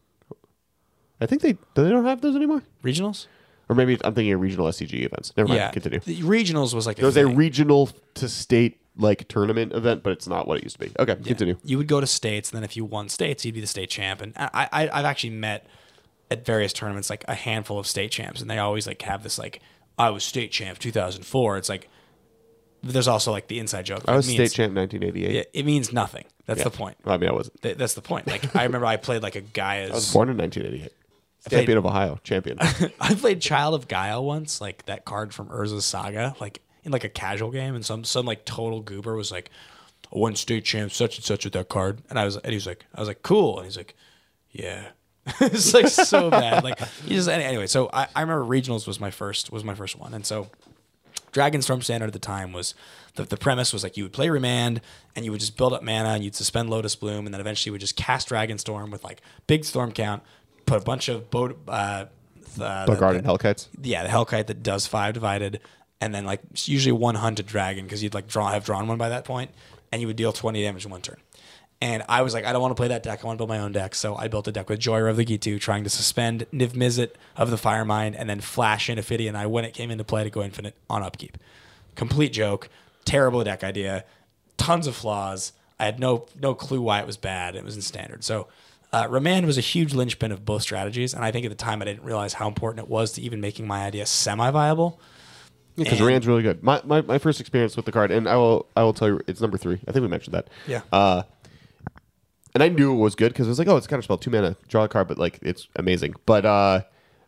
I think they do they don't have those anymore? Regionals? Or maybe I'm thinking of regional S C G events. Never mind. Yeah. Continue. The regionals was like There was a thing. regional to state like tournament event, but it's not what it used to be. Okay, Yeah. continue. You would go to states, and then if you won states, you'd be the state champ. And I, I, I've actually met at various tournaments like a handful of state champs, and they always like have this like, I was state champ two thousand four. It's like there's also like the inside joke. I was It means- state champ nineteen eighty-eight. It, it means nothing. That's Yeah. the point. Well, I mean, I wasn't. Th- That's the point. Like I remember I played like a Gaia's. I was born in nineteen eighty-eight. played- Champion of Ohio. Champion. I played Child of Gaia once, like that card from Urza's Saga, like in like a casual game, and some some like total goober was like, I won state champ such and such with that card, and I was and he was like, I was like, cool, and he's like, yeah, it's like so bad, like he just anyway. So I, I remember regionals was my first was my first one, and so Dragonstorm Standard at the time was the, the premise was like you would play Remand and you would just build up mana and you'd suspend Lotus Bloom and then eventually you would just cast Dragonstorm with like big storm count, put a bunch of boat uh, the, The Garden the, Hellkites. yeah, the Hellkite that does five divided, and then like usually one hunted dragon because you'd like draw have drawn one by that point, and you would deal twenty damage in one turn. And I was like, I don't want to play that deck. I want to build my own deck. So I built a deck with Joy of the Gitu, trying to suspend Niv Mizzet of the Firemind, and then flash in Ophidian when it came into play to go infinite on upkeep. Complete joke. Terrible deck idea. Tons of flaws. I had no no clue why it was bad. It was in standard. So uh, Remand was a huge linchpin of both strategies, and I think at the time I didn't realize how important it was to even making my idea semi-viable. Because And- Rand's really good. My, my my first experience with the card, and I will I will tell you, it's number three. I think we mentioned that. Yeah. Uh, and I knew it was good because it was like, oh, it's counterspell, two mana, draw a card, but like it's amazing. But uh,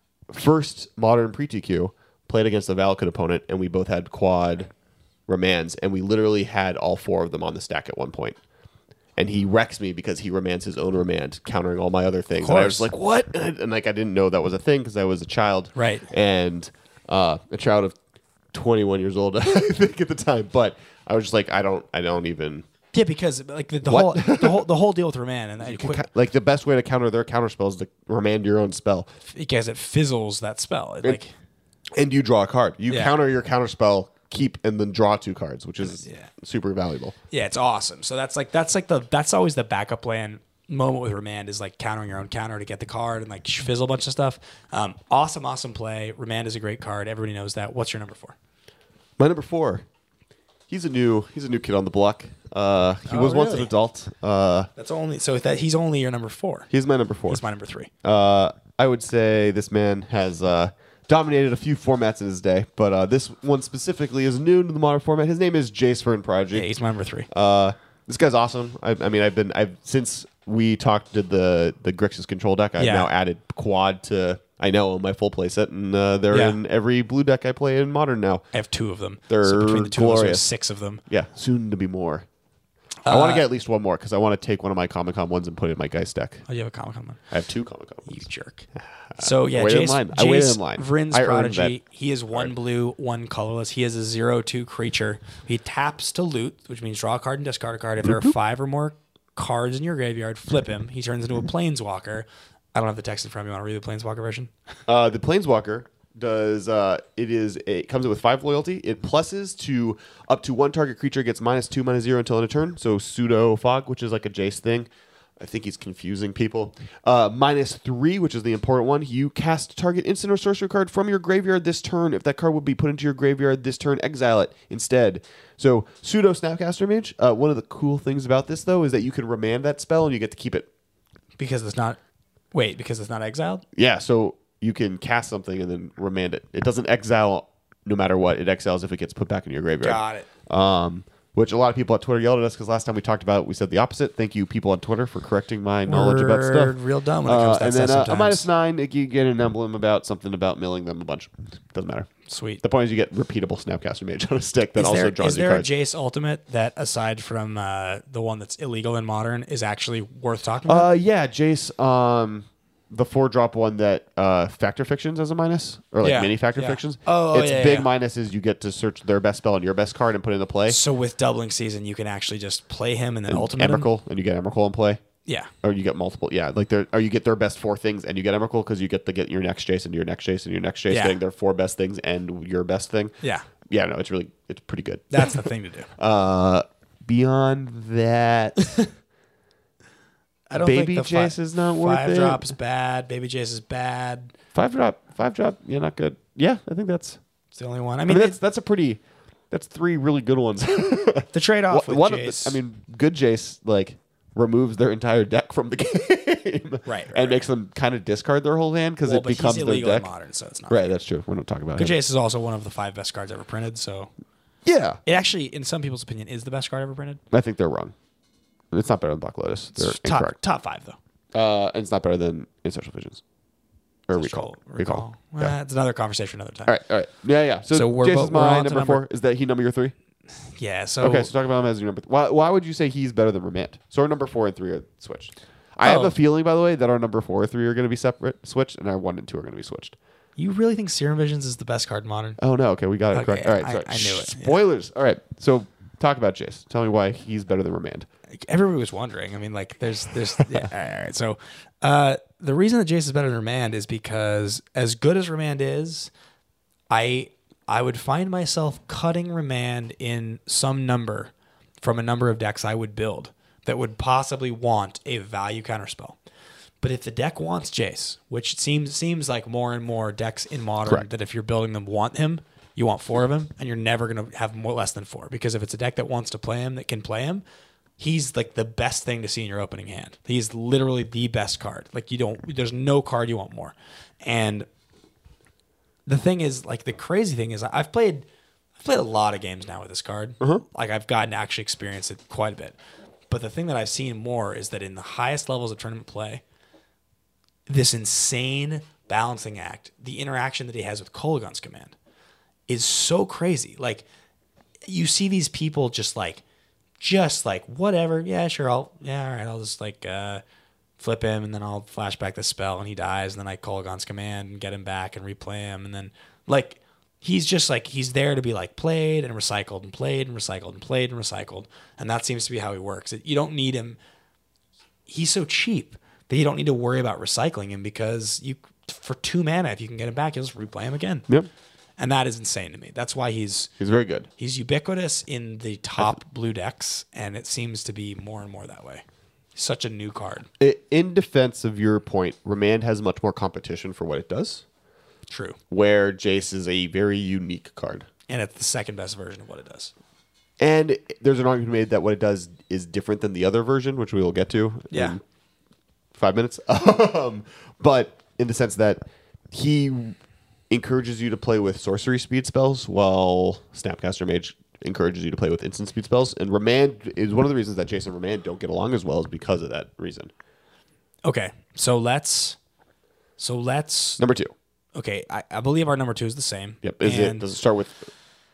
first modern pre-T Q played against a Valakut opponent, and we both had quad Remands, and we literally had all four of them on the stack at one point. And he wrecks me because he remands his own remand, countering all my other things. And I was course. like, what? And, and like I didn't know that was a thing because I was a child. Right. And uh, a child of twenty-one years old, I think at the time. But I was just like, I don't, I don't even. Yeah, because like the, the What? whole the whole the whole deal with Remand and that Ca- Like the best way to counter their counter spell is to remand your own spell, because it fizzles that spell. It, like and you draw a card. You Yeah. counter your counter spell, keep, and then draw two cards, which is Yeah. super valuable. yeah, it's awesome. So that's like that's like the that's always the backup plan moment with Remand is like countering your own counter to get the card and like fizzle a bunch of stuff. Um, awesome, awesome play. Remand is a great card. Everybody knows that. What's your number four? My number four. He's a new he's a new kid on the block. Uh, he Oh, was once an really? adult. Uh, That's only so that he's only your number four. he's my number four. He's my number three. Uh, I would say this man has uh, dominated a few formats in his day, but uh, this one specifically is new to the modern format. His name is Jace Fern Prodigy. Yeah, he's my number three. Uh, this guy's awesome. I, I mean, I've been I've since we talked did the the Grixis control deck. I've Yeah. now added quad to I know my full play set, and uh, they're Yeah. in every blue deck I play in modern now. I have two of them. They're so between the two of us, glorious. there's six of them. Yeah, soon to be more. I want to get at least one more because I want to take one of my Comic Con ones and put it in my Geist deck. Oh, you have a Comic Con one. I have two Comic Con You ones. jerk. So yeah, waited in Jace, line. I waited Jace in line. Vryn's I earned Prodigy. that He is one blue, one colorless. He is a zero two creature. He taps to loot, which means draw a card and discard a card. If there are five or more cards in your graveyard, flip him. He turns into a Planeswalker. I don't have the text in front of me. You want to read the Planeswalker version? Uh, the Planeswalker does uh, it is a, it comes with five loyalty. It pluses to up to one target creature gets minus two, minus zero until end of turn. So pseudo fog, which is like a Jace thing. I think he's confusing people. Uh, minus three, which is the important one. You cast target instant or sorcery card from your graveyard this turn. If that card would be put into your graveyard this turn, exile it instead. So pseudo Snapcaster Mage. Uh, one of the cool things about this though is that you can remand that spell and you get to keep it. Because it's not. Wait, because it's not exiled? Yeah, so you can cast something and then remand it. It doesn't exile no matter what. It exiles if it gets put back in your graveyard. Got it. Um, which a lot of people at Twitter yelled at us because last time we talked about it, we said the opposite. Thank you, people on Twitter, for correcting my knowledge about We're stuff. real dumb when it comes Uh, to that and then stuff uh, a sometimes. minus nine, you get an emblem about something about milling them a bunch. Doesn't matter. Sweet. The point is you get repeatable Snapcaster Mage on a stick that Is also there, draws is you there a cards. Jace Ultimate that, aside from uh, the one that's illegal in Modern, is actually worth talking about? Uh, yeah, Jace, um, the four drop one that uh, Factor Fictions as a minus, or like Yeah, mini Factor yeah. Fictions. Oh, oh, its yeah, big yeah. minus is you get to search their best spell on your best card and put it into play. So with doubling season, you can actually just play him and then ultimate him? Emrakul, and you get Emrakul in play. Yeah. Or you get multiple, yeah, like there, or you get their best four things, and you get Emrakul because you get to get your next Jace and your next Jace and your next Jace, Yeah. getting their four best things and your best thing. Yeah. Yeah, no, it's really, it's pretty good. That's the thing to do. Uh, beyond that, I don't Baby think the Jace fi- is not worth five it. drop is bad. Baby Jace is bad. five drop, five drop, yeah, not good. Yeah, I think that's. It's the only one. I I mean, mean, that's that's a pretty, that's three really good ones. the trade off with One Jace. of the, I mean, good Jace like removes their entire deck from the game, Right, right, and right. makes them kind of discard their whole hand because well, it but becomes he's their illegal deck. in Modern, so it's not. Right, that's true. We're not talking about Good him. Jace is also one of the five best cards ever printed, so Yeah, it actually, in some people's opinion, is the best card ever printed. I think they're wrong. It's not better than Black Lotus. They're It's top incorrect. top five though. Uh, and it's not better than Ancestral Visions or Recall, Recall. Recall. Well, Yeah. it's another conversation another time. All right, all right. Yeah, yeah. So, So we're Jason's both- we're my on to number, number- four. Is that he number your three? Yeah. So Okay, so talk about him as your number. Th- why, why would you say he's better than Remand? So our number four and three are switched. I have Oh. a feeling, by the way, that our number four and three are going to be separate, switched, and our one and two are going to be switched. you really think Serum Visions is the best card in Modern? Oh no, okay, we got it Okay, correct. All right, I- sorry. I knew it, Shh, yeah. Spoilers. All right, so talk about Jace. Tell me why he's better than Remand. Like, everybody was wondering. I mean, like, there's, there's, yeah. All right, all right. So, uh, the reason that Jace is better than Remand is because, as good as Remand is, I, I would find myself cutting Remand in some number from a number of decks I would build that would possibly want a value counterspell. But if the deck wants Jace, which seems seems like more and more decks in Modern Correct. that if you're building them want him, you want four of him, and you're never going to have more less than four. Because if it's a deck that wants to play him, that can play him, he's like the best thing to see in your opening hand. He's literally the best card. Like you don't, there's no card you want more. And the thing is, like the crazy thing is, I've played, I've played a lot of games now with this card. Like I've gotten to actually experience it quite a bit. But the thing that I've seen more is that in the highest levels of tournament play, this insane balancing act, the interaction that he has with Kolaghan's command, is so crazy. Like you see these people just like, just like whatever. Yeah, sure. I'll yeah, all right. I'll just like uh, flip him, and then I'll flash back the spell, and he dies, and then I Kolaghan's command and get him back and replay him, and then like he's just like he's there to be like played and recycled and played and recycled and played and recycled, and that seems to be how he works. You don't need him. He's so cheap that you don't need to worry about recycling him because you for two mana, if you can get him back, you'll just replay him again. Yep, And that is insane to me. That's why he's he's very good. he's ubiquitous in the top blue decks, and it seems to be more and more that way. He's such a new card. I- In defense of your point, Remand has much more competition for what it does, True. where Jace is a very unique card. And it's the second best version of what it does. And there's an argument made that what it does is different than the other version, which we will get to Yeah. in five minutes. um, but in the sense that he encourages you to play with sorcery speed spells, while Snapcaster Mage encourages you to play with instant speed spells. And Remand is one of the reasons that Jace and Remand don't get along as well is because of that reason. Okay. So let's so let's Number two. okay, I, I believe our number two is the same. Yep. Is it? And- Does it start with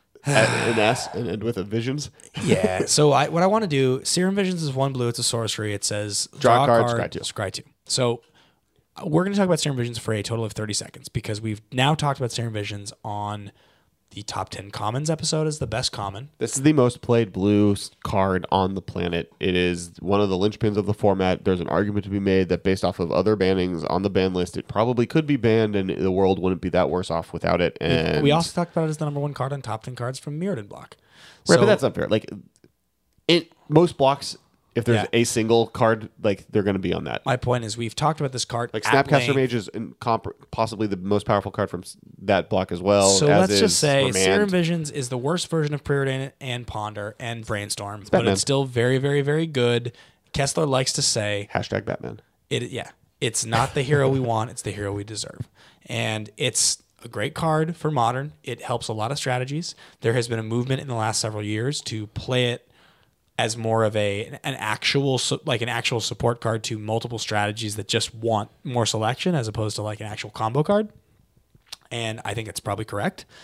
an S and end with a visions? Yeah. So I what I want to do, Serum Visions is one blue, it's a sorcery. It says Draw a card, card, scry two. scry two. So uh, we're going to talk about Serum Visions for a total of thirty seconds because we've now talked about Serum Visions on the top ten commons episode as the best common. This is the most played blue s- card on the planet. It is one of the linchpins of the format. There's an argument to be made that based off of other bannings on the ban list, it probably could be banned and the world wouldn't be that worse off without it. And We also talked about it as the number one card on top ten cards from Mirrodin block. right, So- but that's unfair. Like it, most blocks, if there's Yeah. a single card, like they're going to be on that. My point is we've talked about this card. Like at Snapcaster length. Mage is in comp- possibly the most powerful card from s- that block as well. So as let's is just say Remand. Serum Visions is the worst version of Preordain and Ponder and Brainstorm, but Batman. it's still very, very, very good. Kessler likes to say Hashtag Batman. it. Yeah, it's not the hero we want; it's the hero we deserve, and it's a great card for Modern. It helps a lot of strategies. There has been a movement in the last several years to play it as more of a an actual su- like an actual support card to multiple strategies that just want more selection as opposed to like an actual combo card. And I think it's probably correct.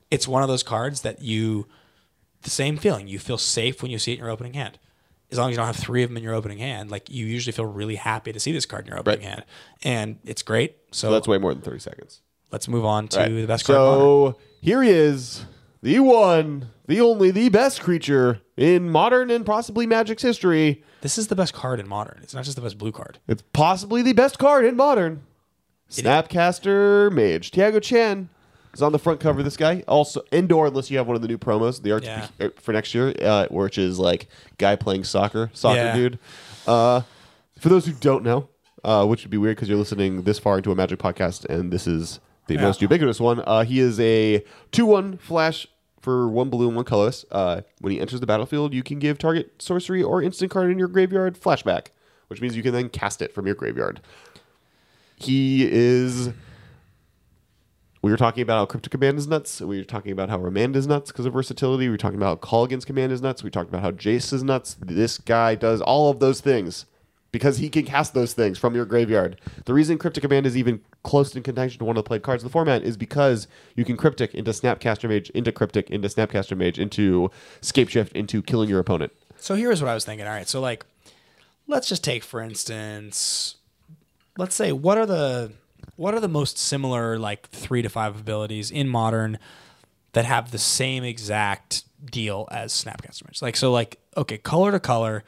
it's one of those cards that you, the same feeling. You feel safe when you see it in your opening hand. As long as you don't have three of them in your opening hand, like you usually feel really happy to see this card in your opening Right. hand. And it's great. So, So that's way more than thirty seconds. let's move on to Right. the best card in Modern. So here he is, the one, the only, the best creature in Modern and possibly Magic's history. This is the best card in Modern. It's not just the best blue card. It's possibly the best card in Modern. Snapcaster Mage. Tiago Chan is on the front cover of this guy. Also indoor, unless you have one of the new promos, the art Yeah. for next year, uh, which is like guy playing soccer, soccer Yeah. dude. Uh, for those who don't know, uh, which would be weird because you're listening this far into a Magic podcast, and this is the Yeah. most ubiquitous one. Uh, he is a two one flash for one blue and one colorless. Uh, when he enters the battlefield, you can give target sorcery or instant card in your graveyard flashback, which means you can then cast it from your graveyard. He is. We were talking about how Cryptic Command is nuts. We were talking about how Remand is nuts because of versatility. We were talking about how Colligan's Command is nuts. We talked about how Jace is nuts. This guy does all of those things because he can cast those things from your graveyard. The reason Cryptic Command is even close in contention to one of the played cards in the format is because you can Cryptic into Snapcaster Mage, into Cryptic, into Snapcaster Mage, into Scapeshift, into killing your opponent. So here's what I was thinking. All right, so like, let's just take for instance, let's say what are the what are the most similar like three to five abilities in Modern that have the same exact deal as Snapcaster Mage? Like so, like okay, color to color,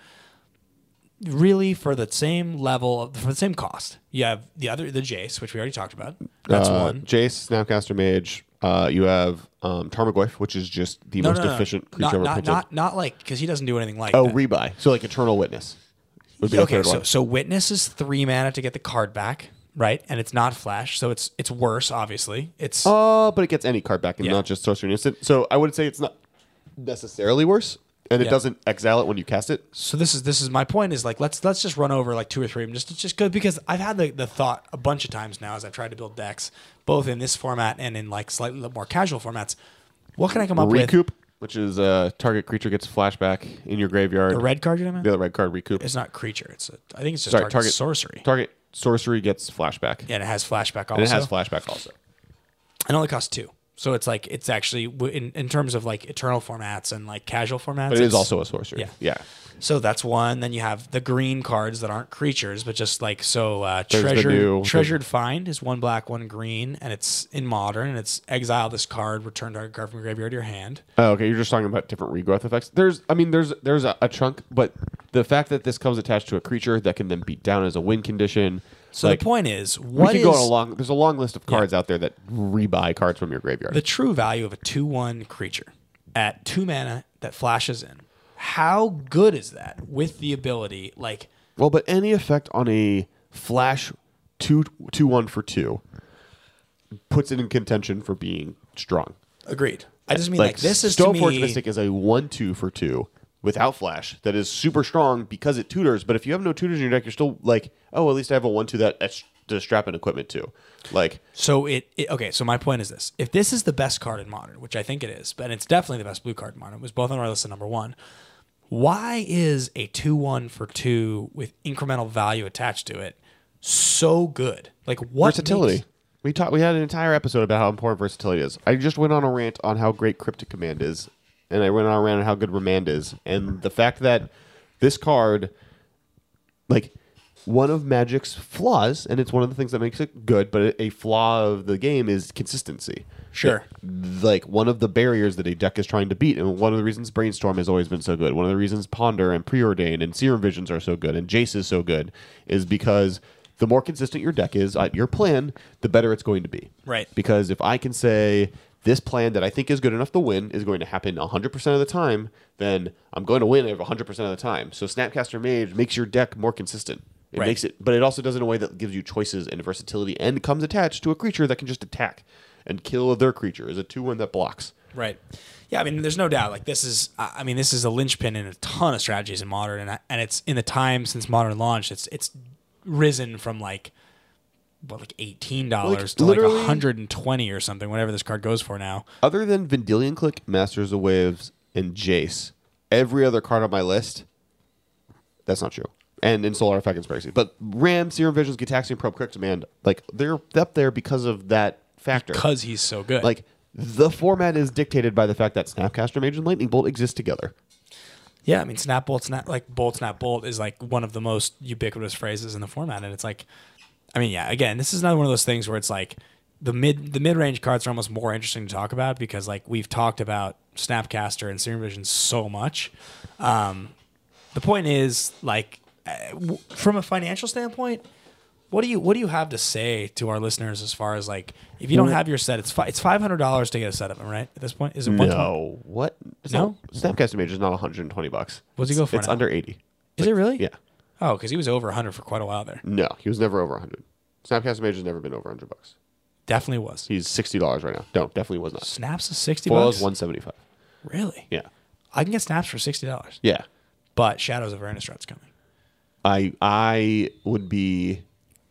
really for the same level of, for the same cost. You have the other the Jace, which we already talked about. That's Uh, one. Jace, Snapcaster Mage. Uh, you have um, Tarmogoyf, which is just the No, most no, no, efficient creature not, ever not, printed. not not like because he doesn't do anything like oh, that. rebuy. So like Eternal Witness. Would be the Okay, third so one. so Witness is three mana to get the card back, right? And it's not flash, so it's it's worse. Obviously, it's Uh, but it gets any card back and Yeah. not just sorcery and instant. So I would say it's not necessarily worse, and it Yeah. doesn't exile it when you cast it. so. This is this is my point. Is like let's let's just run over like two or three of them, just just good because I've had the, the thought a bunch of times now as I've tried to build decks, both in this format and in like slightly more casual formats. What can I come up with? Recoup, which is uh, target creature gets flashback in your graveyard. The red card, you know? The other red card, Recoup. It's not creature. It's a, I think it's just Sorry, target, target- sorcery. Target sorcery gets flashback. Yeah, and it has flashback also. And it has flashback also. It only costs two. So it's like it's actually w- in, in terms of like eternal formats and like casual formats. But it is it's- also a sorcery. Yeah. Yeah. So that's one. Then you have the green cards that aren't creatures, but just like so. Uh, There's the treasured new- treasured find is one black, one green, and it's in Modern. And it's exile this card, return target card from your graveyard to your hand. Oh, okay. You're just talking about different regrowth effects. There's, I mean, there's there's a, a chunk, but the fact that this comes attached to a creature that can then beat down as a win condition. So like, the point is, we what could is go on a long. There's a long list of cards out there that rebuy cards from your graveyard. the true value of a two one creature at two mana that flashes in? How good is that with the ability like? Well, but any effect on a flash two two one for two puts it in contention for being strong. Agreed. I just mean like, this is to Stoneforge me. Mystic is a one two for two without flash that is super strong because it tutors. But if you have no tutors in your deck, you're still like, oh, at least I have a one two that that's to strap in equipment to. Like, So it, it okay. So my point is this: if this is the best card in Modern, which I think it is, but it's definitely the best blue card in Modern, it was both on our list at number one. Why is a two one for two with incremental value attached to it so good? Like what versatility. makes- We talked. We had an entire episode about how important versatility is. I just went on a rant on how great Cryptic Command is, and I went on a rant on how good Remand is, and the fact that this card, like, one of Magic's flaws, and it's one of the things that makes it good, but a flaw of the game is consistency. Sure. That, like, one of the barriers that a deck is trying to beat, and one of the reasons Brainstorm has always been so good, one of the reasons Ponder and Preordain and Serum Visions are so good, and Jace is so good, is because the more consistent your deck is at your plan, the better it's going to be. Right. Because if I can say this plan that I think is good enough to win is going to happen one hundred percent of the time, then I'm going to win one hundred percent of the time. So Snapcaster Mage makes your deck more consistent. It Right. makes it, but it also does it in a way that gives you choices and versatility, and comes attached to a creature that can just attack and kill their creature. Is a two one that blocks. Right. Yeah, I mean, there's no doubt. Like this is, I I mean, this is a linchpin in a ton of strategies in Modern, and I, and it's in the time since Modern launched. It's it's risen from like what like eighteen dollars Like, to like literally- one hundred and twenty or something, whatever this card goes for now. Other than Vendilion Click, Masters of Waves, and Jace, every other card on my list, that's not true. And in Solar Effect Conspiracy. But Ram, Serum Visions, Gitaxian, Probe, Quick Demand, like, they're up there because of that factor. Because he's so good. Like, the format is dictated by the fact that Snapcaster Mage and Lightning Bolt exist together. Yeah, I mean, snap bolt, snap like bolt, snap bolt is like one of the most ubiquitous phrases in the format, and it's like, I mean, yeah. Again, this is another one of those things where it's like the mid the mid range cards are almost more interesting to talk about because like we've talked about Snapcaster and Serum Vision so much. Um, the point is like w- from a financial standpoint, what do you what do you have to say to our listeners as far as like if you don't have your set, it's fi- it's five hundred dollars to get a set of them, right? At this point, is it one twenty? No, what? It's No? not, Snapcaster Mage is not one hundred twenty bucks. What's he go for It's now? under eighty. Is it really? Yeah. Oh, because he was over one hundred for quite a while there. No, he was never over one hundred. Snapcaster Mage has never been over one hundred bucks. Definitely was. He's sixty dollars right now. No, definitely was not. Snaps is sixty Foil bucks. is one seventy-five. Really? Yeah. I can get snaps for sixty dollars. Yeah. But Shadows of Innistrad coming. I I would be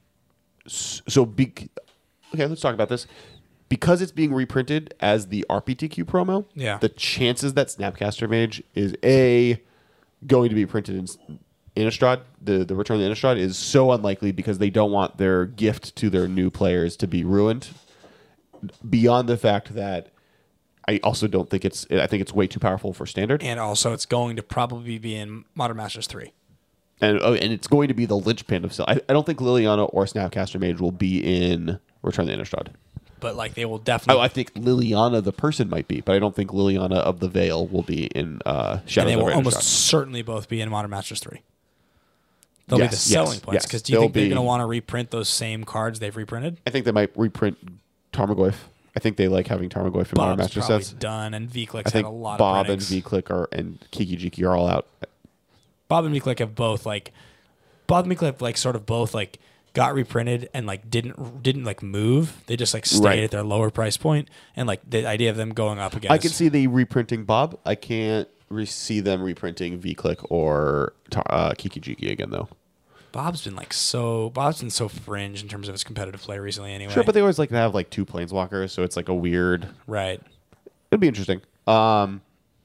so big. Okay, let's talk about this. Because it's being reprinted as the R P T Q promo, Yeah. the chances that Snapcaster Mage is a going to be printed in Innistrad, the the Return of the Innistrad, is so unlikely because they don't want their gift to their new players to be ruined. Beyond the fact that I also don't think it's, I think it's way too powerful for Standard, And also, it's going to probably be in Modern Masters three. and oh, and it's going to be the linchpin of. I, I don't think Liliana or Snapcaster Mage will be in Return of the Innistrad. But like they will Oh, definitely. I think Liliana the person might be, but I don't think Liliana of the Veil will be in uh, and Shadows they will of almost Innistrad. certainly both be in Modern Masters three. They'll Yes, be the yes, selling points. yes. Because do you They'll think they're be- going to want to reprint those same cards they've reprinted? I think they might reprint Tarmogoyf. I think they like having Tarmogoyf in Modern Bob's Master probably sets. done, and V-Click's I had think a lot Bob of and printings. V-Click are and Kiki Jiki are all out. Bob and V-Click have both like Bob and V-Click like sort of both like got reprinted and like didn't didn't like move. They just like stayed Right. at their lower price point, and like the idea of them going up against. I can see the reprinting Bob. I can't re- see them reprinting V-Click or Tar- uh, Kiki Jiki again, though. Bob's been like so Bob's been so fringe in terms of his competitive play recently. Anyway, Sure, but they always like to have like two Planeswalkers, so it's like a weird. right. It'd be interesting. Um,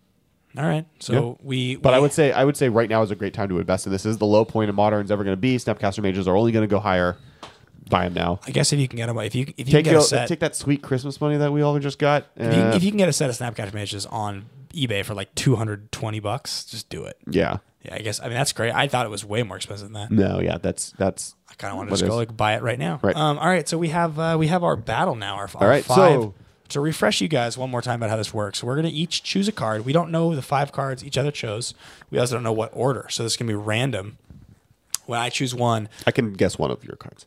All right, so we. But we, I would say I would say right now is a great time to invest in this. This is the low point of Modern's ever going to be. Snapcaster Mages are only going to go higher. Buy them now. I guess if you can get them, if you if you Take can get a your- set, take that sweet Christmas money that we all just got. if, you, uh, if you can get a set of Snapcaster Mages on eBay for like two hundred twenty bucks, just do it. yeah. Yeah, I guess. I mean, that's great. I thought it was way more expensive than that. No. Yeah. That's that's. I kind of want to what just it go is. like buy it right now. Right. Um, all right. So we have uh, we have our battle now. Our, our All right, five. so- to refresh you guys one more time about how this works, we're going to each choose a card. We don't know the five cards each other chose. We also don't know what order. So this is going to be random. When I choose one, I can guess one of your cards.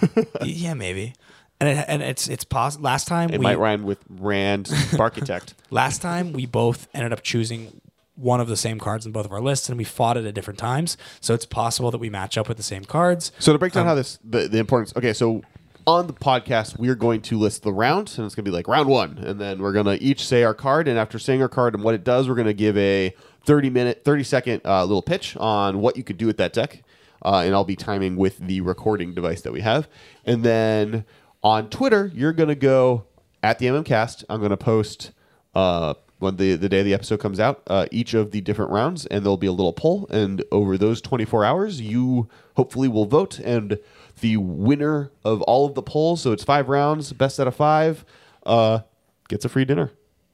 yeah, maybe. And it, and it's it's possible. Last time It we might rhyme with Rand Architect. last time we both ended up choosing one of the same cards in both of our lists, and we fought it at different times. So it's possible that we match up with the same cards. So to break down Um, how this the, the importance. Okay, so on the podcast we're going to list the round, and it's going to be like round one, and then we're going to each say our card, and after saying our card and what it does, we're going to give a thirty minute, thirty second uh, little pitch on what you could do with that deck, uh, and I'll be timing with the recording device that we have, and then on Twitter you're going to go at the MMCast. I'm going to post. Uh, when the, the day the episode comes out, uh, each of the different rounds, and there'll be a little poll, and over those twenty-four hours, you hopefully will vote, and the winner of all of the polls, so it's five rounds, best out of five, uh, gets a free dinner.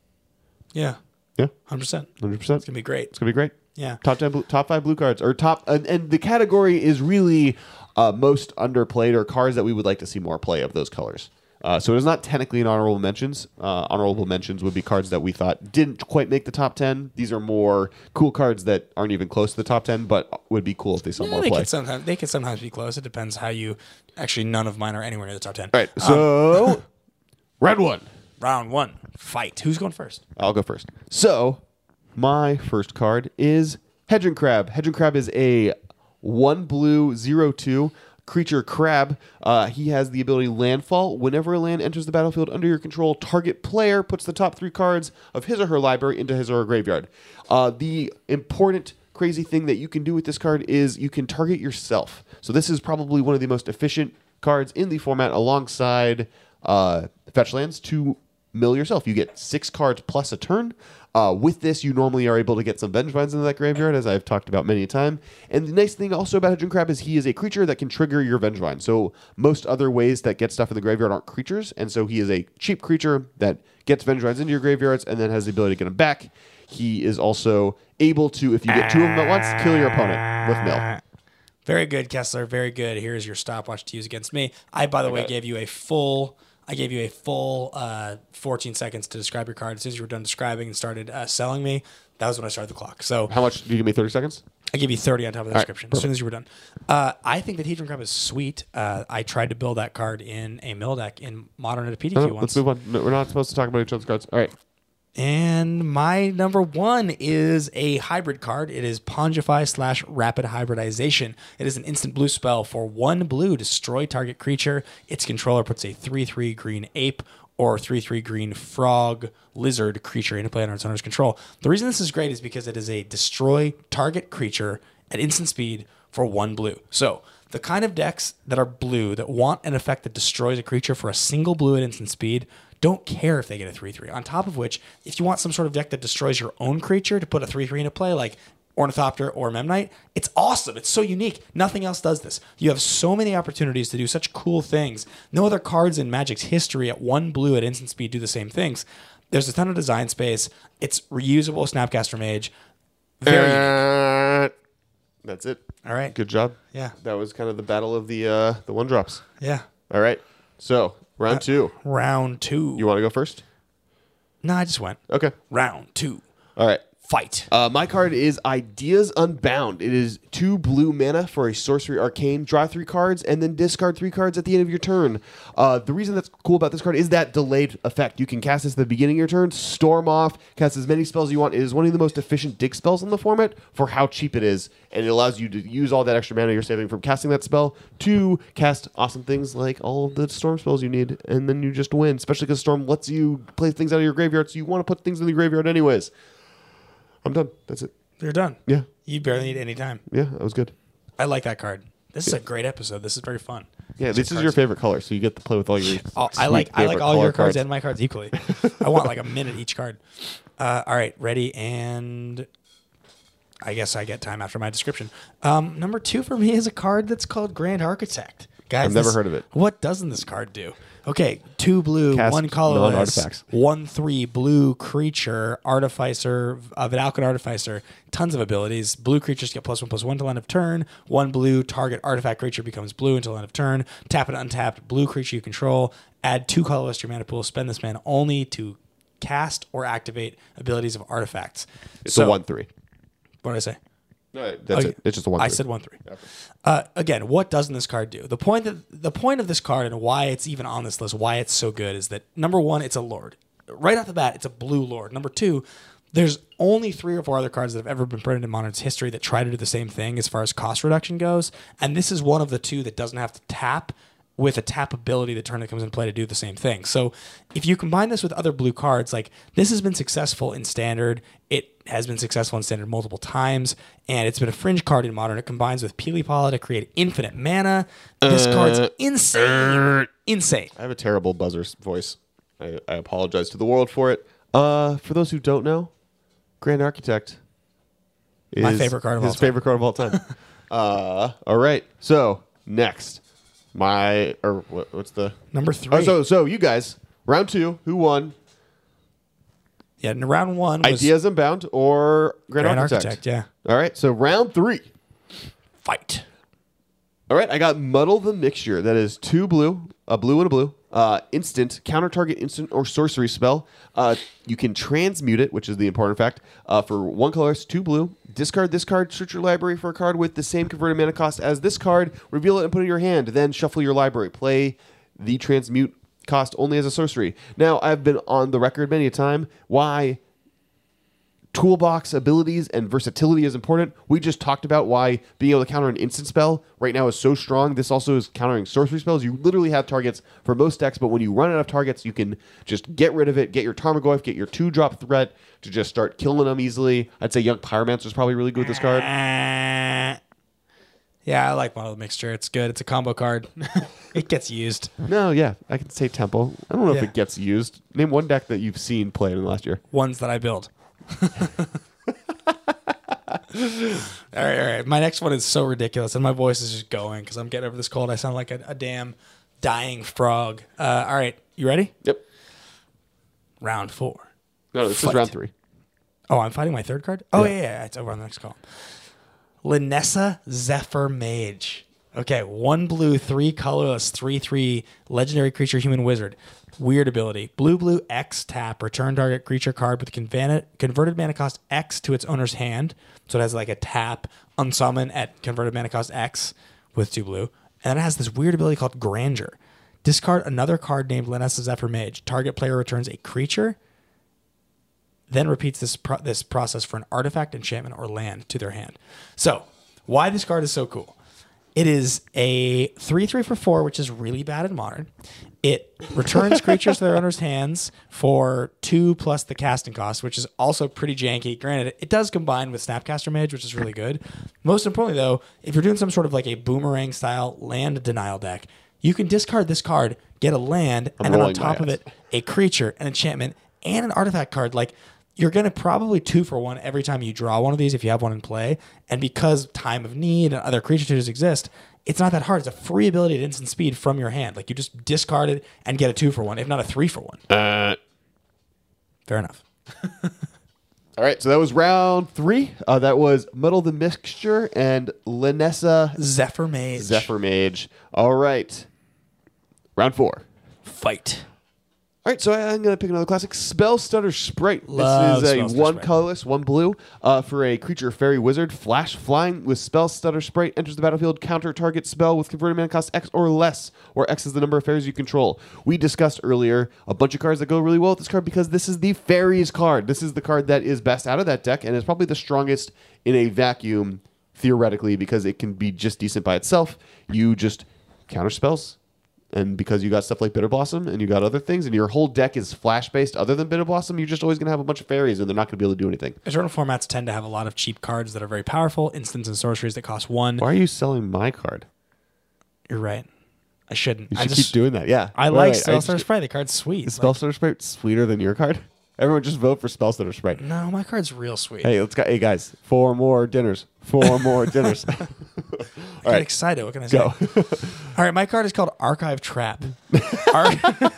Yeah, Yeah, one hundred percent. one hundred percent. It's going to be great. It's gonna be great. Yeah. Top ten, blue, top five blue cards, or top, and, and the category is really uh, most underplayed, or cards that we would like to see more play of those colors. Uh, so it is not technically an honorable mentions. Uh, honorable mentions would be cards that we thought didn't quite make the top ten. These are more cool cards that aren't even close to the top ten, but would be cool if they saw Yeah, more they play. could sometimes they could sometimes be close. It depends how you. Actually, none of mine are anywhere near the top ten. All right, Um, so round one. round one, fight. Who's going first? I'll go first. So, my first card is Hedron Crab. Hedron Crab is a one blue zero two creature crab. Uh, he has the ability Landfall. Whenever a land enters the battlefield under your control, target player puts the top three cards of his or her library into his or her graveyard. Uh, the important crazy thing that you can do with this card is you can target yourself. So this is probably one of the most efficient cards in the format alongside uh, fetch lands to mill yourself. You get six cards plus a turn. Uh, with this, you normally are able to get some Vengevines into that graveyard, as I've talked about many a time. And the nice thing also about Hedron Crab is he is a creature that can trigger your Vengevine. So most other ways that get stuff in the graveyard aren't creatures, and so he is a cheap creature that gets Vengevines into your graveyards and then has the ability to get them back. He is also able to, if you get two of them at once, kill your opponent with mill. Very good, Kessler. Very good. Here's your stopwatch to use against me. I, by the I way, got it. gave you a full. I gave you a full uh, fourteen seconds to describe your card. As soon as you were done describing and started uh, selling me, that was when I started the clock. So How much? Do you give me thirty seconds? I gave you thirty on top of the All right, description as soon as you were done. Uh, I think that Hedron Crab is sweet. Uh, I tried to build that card in a mill deck in Modern at a P D Q No, no, once. let's move on. No, we're not supposed to talk about each other's cards. All right. And my number one is a hybrid card. It is Pongify slash Rapid Hybridization. It is an instant blue spell for one blue. Destroy target creature. Its controller puts a three three green ape or three three green frog lizard creature into play under its owner's control. The reason this is great is because it is a destroy target creature at instant speed for one blue. So the kind of decks that are blue that want an effect that destroys a creature for a single blue at instant speed don't care if they get a three three. On top of which, if you want some sort of deck that destroys your own creature to put a three three into play, like Ornithopter or Memnite, it's awesome. It's so unique. Nothing else does this. You have so many opportunities to do such cool things. No other cards in Magic's history at one blue at instant speed do the same things. There's a ton of design space. It's reusable Snapcaster Mage. Very unique. Uh, that's it. All right. Good job. Yeah. That was kind of the battle of the uh, the one drops. Yeah. All right. So round Uh, two. Round two. You want to go first? No, I just went. Okay. Round two. All right. Fight. Uh, my card is Ideas Unbound. It is two blue mana for a sorcery arcane. Draw three cards and then discard three cards at the end of your turn. Uh, the reason that's cool about this card is that delayed effect. You can cast this at the beginning of your turn, storm off, cast as many spells as you want. It is one of the most efficient dig spells in the format for how cheap it is, and it allows you to use all that extra mana you're saving from casting that spell to cast awesome things like all of the storm spells you need, and then you just win, especially because storm lets you play things out of your graveyard, so you want to put things in the graveyard anyways. I'm done. That's it. You're done. Yeah. You barely need any time. Yeah, that was good. I like that card. This is a great episode. This is very fun. Yeah, These this are is your cards- favorite color, so you get to play with all your. Oh, I sweet like I like favorite all color your cards and my cards equally. I want like a minute each card. Uh, all right, ready, and I guess I get time after my description. Um, number two for me is a card that's called Grand Architect. Guys, I've never this- heard of it. What doesn't this card do? Okay, two blue, Cast one colorless, non-artifacts. one three blue creature, artificer, uh, Vidalcan artificer, tons of abilities. Blue creatures get plus one plus one till end of turn. One blue target artifact creature becomes blue until end of turn. Tap an untapped blue creature you control. Add two colorless to your mana pool. Spend this mana only to cast or activate abilities of artifacts. It's So- a one three. What did I say? No, that's Okay. it. It's just a one. I three. said one three. Uh, again, what doesn't this card do? The point that the point of this card and why it's even on this list, why it's so good, is that number one, it's a lord. Right off the bat, it's a blue lord. Number two, there's only three or four other cards that have ever been printed in Modern's history that try to do the same thing as far as cost reduction goes, and this is one of the two that doesn't have to tap with a tap ability the turn that comes in play to do the same thing. So if you combine this with other blue cards, like this has been successful in Standard, it has been successful in Standard multiple times, and it's been a fringe card in Modern. It combines with Peelypala to create infinite mana. This Uh, card's insane. Insane. I have a terrible buzzer voice. I, I apologize to the world for it. Uh, for those who don't know, Grand Architect is My favorite card of his all time. favorite card of all time. uh, all right. So next, my or what, what's the Number three. Oh, so so you guys, round two, who won? Yeah, in round one was Ideas Unbound or Grand, Grand Architect? Architect, yeah. All right. So round three. Fight. All right, I got Muddle the Mixture. That is two blue, a blue and a blue. Uh, instant, counter target instant or sorcery spell. Uh, you can transmute it, which is the important fact. Uh, for one colorless, two blue. Discard this card, search your library for a card with the same converted mana cost as this card. Reveal it and put it in your hand. Then shuffle your library. Play the transmute cost only as a sorcery. Now, I've been on the record many a time why toolbox abilities and versatility is important. We just talked about why being able to counter an instant spell right now is so strong. This also is countering sorcery spells. You literally have targets for most decks, but when you run out of targets, you can just get rid of it, get your Tarmogoyf, get your two-drop threat to just start killing them easily. I'd say Young Pyromancer is probably really good with this card. Uh, yeah, I like Model Mixture. It's good. It's a combo card. It gets used. No, yeah, I can say Tempo. I don't know Yeah. if it gets used. Name one deck that you've seen played in the last year. Ones that I build. All right, all right. My next one is so ridiculous, and my voice is just going because I'm getting over this cold. I sound like a, a damn dying frog. Uh, all right, you ready? Yep. Round four. No, this Fight. is round three. Oh, I'm fighting my third card? Oh, Yeah. yeah, yeah, yeah. It's over on the next column. Linessa Zephyr Mage. Okay, one blue, three colorless, three three legendary creature, human wizard. Weird ability. Blue, blue, X tap. Return target creature card with convan- converted mana cost X to its owner's hand. So it has like a tap, unsummon at converted mana cost X with two blue. And then it has this weird ability called Grandeur. Discard another card named Linessa Zephyr Mage. Target player returns a creature, then repeats this pro- this process for an artifact, enchantment, or land to their hand. So, why this card is so cool. It is a three three for four, which is really bad in Modern. It returns creatures to their owner's hands for two plus the casting cost, which is also pretty janky. Granted, it does combine with Snapcaster Mage, which is really good. Most importantly, though, if you're doing some sort of like a boomerang-style land denial deck, you can discard this card, get a land, I'm and then on rolling top my of eyes. it, a creature, an enchantment, and an artifact card. Like, you're going to probably two for one every time you draw one of these if you have one in play. And because Time of Need and other creature tutors exist, it's not that hard. It's a free ability at instant speed from your hand. Like, you just discard it and get a two for one, if not a three for one. Uh, Fair enough. all right, so that was round three. Uh, that was Muddle the Mixture and Linessa Zephyr Mage. Zephyr Mage. All right. Round four. Fight. All right, so I'm going to pick another classic. Spell Stutter Sprite. Love this is Spell a Stutter one Sprite. colorless, one blue uh, for a creature fairy wizard. Flash flying with Spell Stutter Sprite. Enters the battlefield. Counter target spell with converted mana cost X or less, or X is the number of fairies you control. We discussed earlier a bunch of cards that go really well with this card because this is the fairies card. This is the card that is best out of that deck and is probably the strongest in a vacuum, theoretically, because it can be just decent by itself. You just counter spells. And because you got stuff like Bitter Blossom and you got other things, and your whole deck is flash based other than Bitter Blossom, you're just always going to have a bunch of fairies and they're not going to be able to do anything. Eternal formats tend to have a lot of cheap cards that are very powerful, instants and sorceries that cost one. Why are you selling my card? You're right. I shouldn't. You I should just, keep doing that. Yeah. I Wait, like wait, I Spellstutter just- Sprite. The card's sweet. Is Spellstutter Sprite sweeter than your card? Everyone just vote for Spellstutter Sprite. Like, no, my card's real sweet. Hey, let's go. Hey, guys, four more dinners. Four more dinners. I get right. excited. What can I say? Go. All right, my card is called Archive Trap. Ar-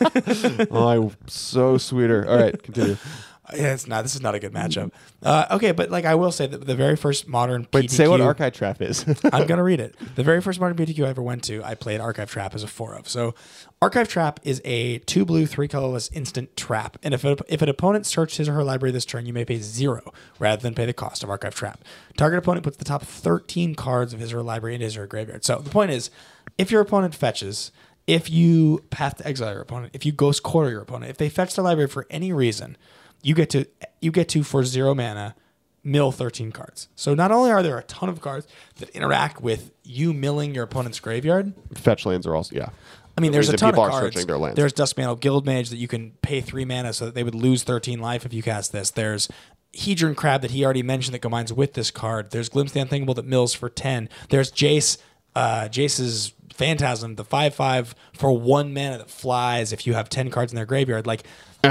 Oh, I'm so sweeter. All right, continue. yeah, it's not. This is not a good matchup. Uh, okay, but like I will say that the very first modern Wait, P T Q, say what Archive Trap is. I'm gonna read it. The very first modern P T Q I ever went to, I played Archive Trap as a four of. So, Archive Trap is a two blue, three colorless instant trap, and if a, if an opponent searches his or her library this turn, you may pay zero rather than pay the cost of Archive Trap. Target opponent puts the top thirteen cards of his or her library into his or her graveyard. So the point is, if your opponent fetches, if you path to exile your opponent, if you ghost quarter your opponent, if they fetch the library for any reason, you get to you get to for zero mana mill thirteen cards. So not only are there a ton of cards that interact with you milling your opponent's graveyard, Fetch lands are also, yeah. I mean, there's a Reason ton of people are cards. searching their lands. There's Duskmantle Guildmage that you can pay three mana so that they would lose thirteen life if you cast this. There's Hedron Crab that he already mentioned that combines with this card. There's Glimpse the Unthinkable that mills for ten. There's Jace, uh, Jace's Phantasm, the five five for one mana that flies if you have ten cards in their graveyard. Like,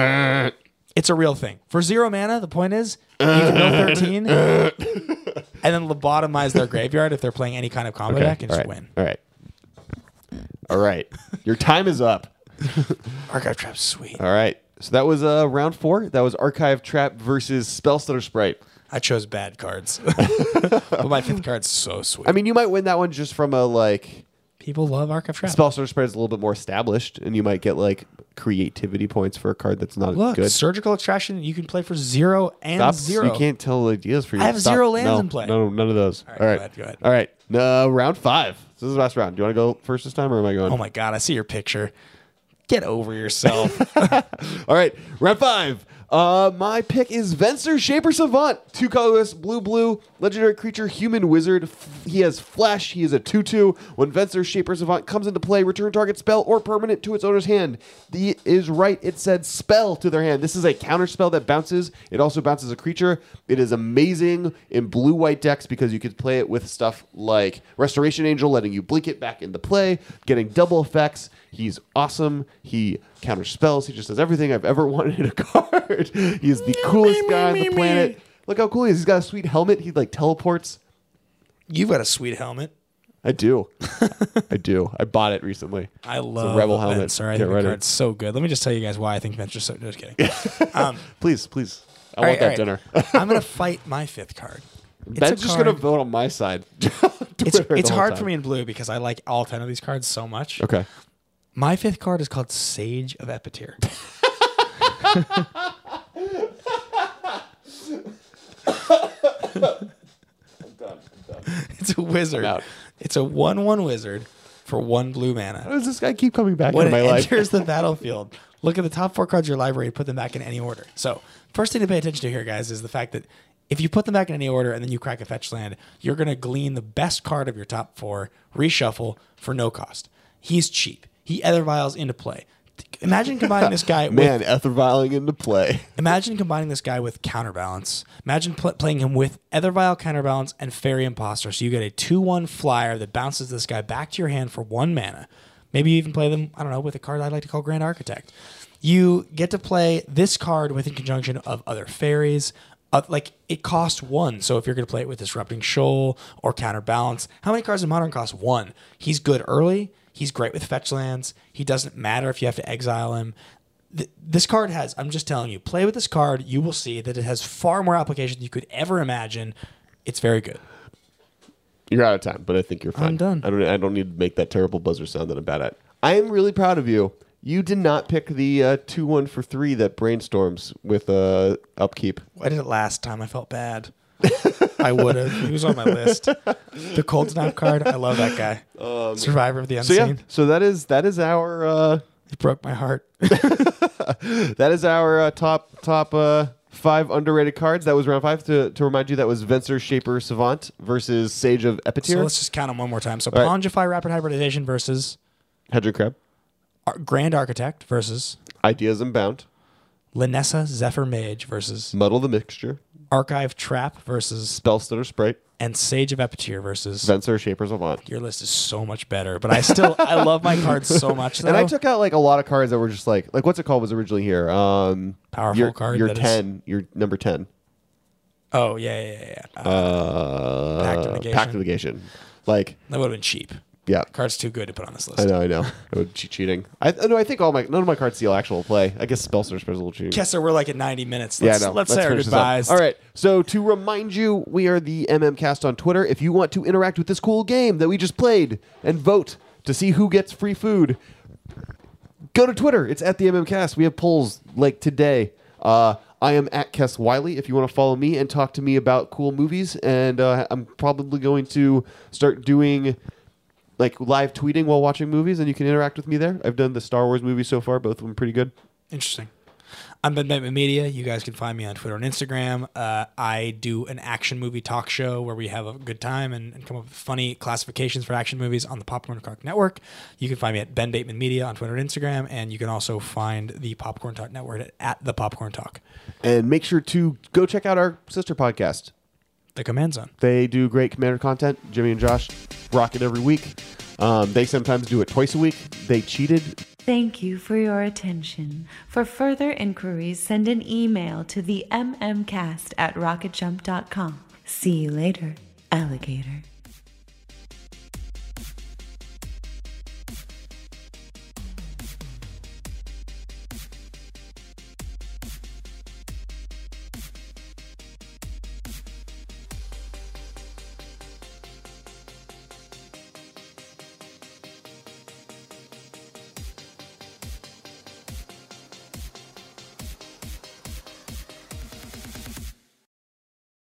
it's a real thing. For zero mana, the point is you can mill thirteen and then lobotomize their graveyard if they're playing any kind of combo Okay. deck and All just right. win. All right. All right. Your time is up. Archive Trap's sweet. All right. So that was uh, round four. That was Archive Trap versus Spellstutter Sprite. I chose bad cards. But my fifth card's so sweet. I mean, you might win that one just from a, like, People love Archive Trap. Spellstutter Sprite is a little bit more established, and you might get, like, creativity points for a card that's not Look, good. Surgical Extraction, you can play for zero and Stop. zero. You can't tell ideas for you. I have Stop. zero lands no, in play. No, none of those. All right, All right. go ahead, go ahead. All right. No, round five. So this is the last round. Do you want to go first this time, or am I going? Oh my God, I see your picture. Get over yourself. All right, round five. Uh, my pick is Venser Shaper Savant. Two colorless, blue, blue, legendary creature, human wizard. F- he has flash. He is a two two. When Venser Shaper Savant comes into play, return target spell or permanent to its owner's hand. The is right. It said spell to their hand. This is a counter spell that bounces. It also bounces a creature. It is amazing in blue-white decks because you could play it with stuff like Restoration Angel, letting you blink it back into play, getting double effects. He's awesome. He counter spells. He just does everything I've ever wanted in a card. He is the coolest guy on the planet. Look how cool he is. He's got a sweet helmet. He like teleports. You've got a sweet helmet. I do. I do. I bought it recently. I love it's a Rebel helmet. Venser. I think the card's so good. Let me just tell you guys why I think Venser's so... No, just kidding. Um, please, please. I all want right, that all right. dinner. I'm going to fight my fifth card. Ben's just going to vote on my side. It's, it's hard for me in blue because I like all ten of these cards so much. Okay. My fifth card is called Sage of Epityr. I'm done. I'm done. It's a wizard. It's a one one wizard for one blue mana. How does this guy keep coming back when into my it life? enters the battlefield, look at the top four cards of your library and put them back in any order. So, first thing to pay attention to here, guys, is the fact that if you put them back in any order and then you crack a fetch land, you're going to glean the best card of your top four, reshuffle for no cost. He's cheap. He Ether Vials into play. Imagine combining this guy Man, with... Ether Vialing into play. Imagine combining this guy with Counterbalance. Imagine pl- playing him with Ether Vial, Counterbalance, and Fairy Imposter. So you get a two one flyer that bounces this guy back to your hand for one mana. Maybe you even play them, I don't know, with a card I'd like to call Grand Architect. You get to play this card with in conjunction of other fairies. Uh, like, it costs one. So if you're going to play it with Disrupting Shoal or Counterbalance, how many cards in Modern cost one? He's good early. He's great with fetch lands. He doesn't matter if you have to exile him. Th- this card has, I'm just telling you, play with this card. You will see that it has far more applications than you could ever imagine. It's very good. You're out of time, but I think you're fine. I'm done. I don't, I don't need to make that terrible buzzer sound that I'm bad at. I am really proud of you. You did not pick the uh, two one for three that brainstorms with uh, upkeep. Why did it last time? I felt bad. I would have. He was on my list. The Cold Snap card. I love that guy. Um, Survivor of the Unseen. So yeah, so that is that is our. Uh, it broke my heart. That is our uh, top top uh, five underrated cards. That was round five. To to remind you, that was Venser, Shaper, Savant versus Sage of Epityr. So let's just count them one more time. So All right. Pongify Rapid Hybridization versus Hedron Crab. Ar- Grand Architect versus Ideas Unbound. Linessa Zephyr Mage versus Muddle the Mixture. Archive Trap versus Spellstutter Sprite. and Sage of Epityr versus Venser, Shaper, Savant. Your list is so much better, but I still I love my cards so much. Though. And I took out like a lot of cards that were just like like what's it called was originally here. Um, Powerful your, card. Your that ten. Is... Your number ten. Oh yeah yeah yeah. yeah. Uh, Uh, Pact of Negation. Pact of Negation. Like that would have been cheap. yeah. Card's too good to put on this list. I know, I know. It would be cheating. I no, I think all my none of my cards steal actual play. I guess Spellstutter is a little cheating. Kessler, we're like at ninety minutes. Yeah, Let's, no. let's say our finish this up. goodbyes. All right. So to remind you, we are the M M Cast on Twitter. If you want to interact with this cool game that we just played and vote to see who gets free food, go to Twitter. It's at the M M Cast. We have polls like today. Uh, I am at Kess Wiley if you want to follow me and talk to me about cool movies. And uh, I'm probably going to start doing like live tweeting while watching movies, and you can interact with me there. I've done the Star Wars movies so far. Both of them pretty good. Interesting. I'm Ben Bateman Media. You guys can find me on Twitter and Instagram. Uh, I do an action movie talk show where we have a good time and, and come up with funny classifications for action movies on the Popcorn Talk Network. You can find me at Ben Bateman Media on Twitter and Instagram, and you can also find the Popcorn Talk Network at, at the Popcorn Talk. And make sure to go check out our sister podcast. The Command Zone. They do great Commander content. Jimmy and Josh rock it every week. Um, they sometimes do it twice a week. They cheated. Thank you for your attention. For further inquiries, send an email to the mmcast at rocketjump dot com. See you later, alligator.